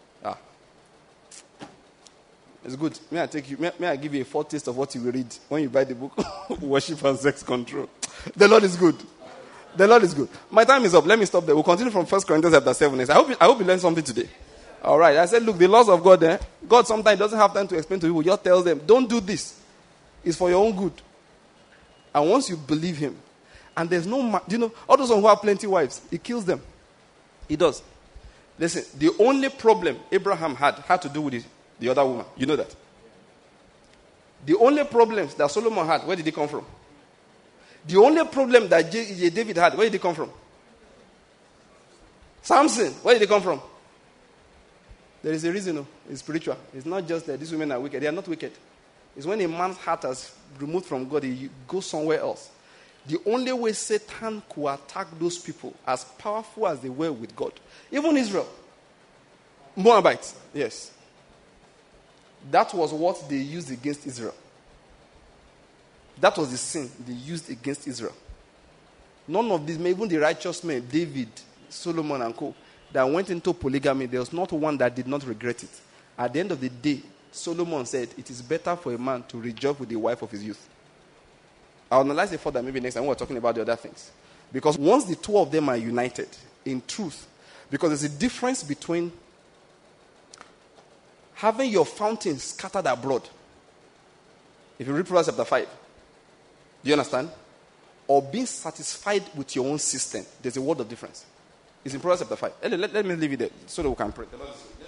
It's good. May I give you a foretaste of what you will read when you buy the book, Worship and Sex Control. The Lord is good. The Lord is good. My time is up. Let me stop there. We'll continue from 1 Corinthians chapter 7. I hope you learned something today. All right. I said, look, the laws of God, God sometimes doesn't have time to explain to people. He just tells them, don't do this. It's for your own good. And once you believe him, and there's no, all those who have plenty wives, he kills them. He does. Listen, the only problem Abraham had to do with the other woman. You know that. The only problems that Solomon had, where did he come from? The only problem that David had, where did he come from? Samson, where did he come from? There is a reason. It's spiritual. It's not just that these women are wicked. They are not wicked. It's when a man's heart is removed from God, he goes somewhere else. The only way Satan could attack those people, as powerful as they were with God, even Israel, Moabites, yes. That was what they used against Israel. That was the sin they used against Israel. None of these, even the righteous men, David, Solomon and co., that went into polygamy, there was not one that did not regret it. At the end of the day, Solomon said, it is better for a man to rejoice with the wife of his youth. I'll analyze it further maybe next time when we're talking about the other things. Because once the two of them are united in truth, because there's a difference between having your fountain scattered abroad. If you read Proverbs chapter 5, do you understand? Or being satisfied with your own system. There's a world of difference. It's in Proverbs chapter 5. Let me leave it there so that we can pray.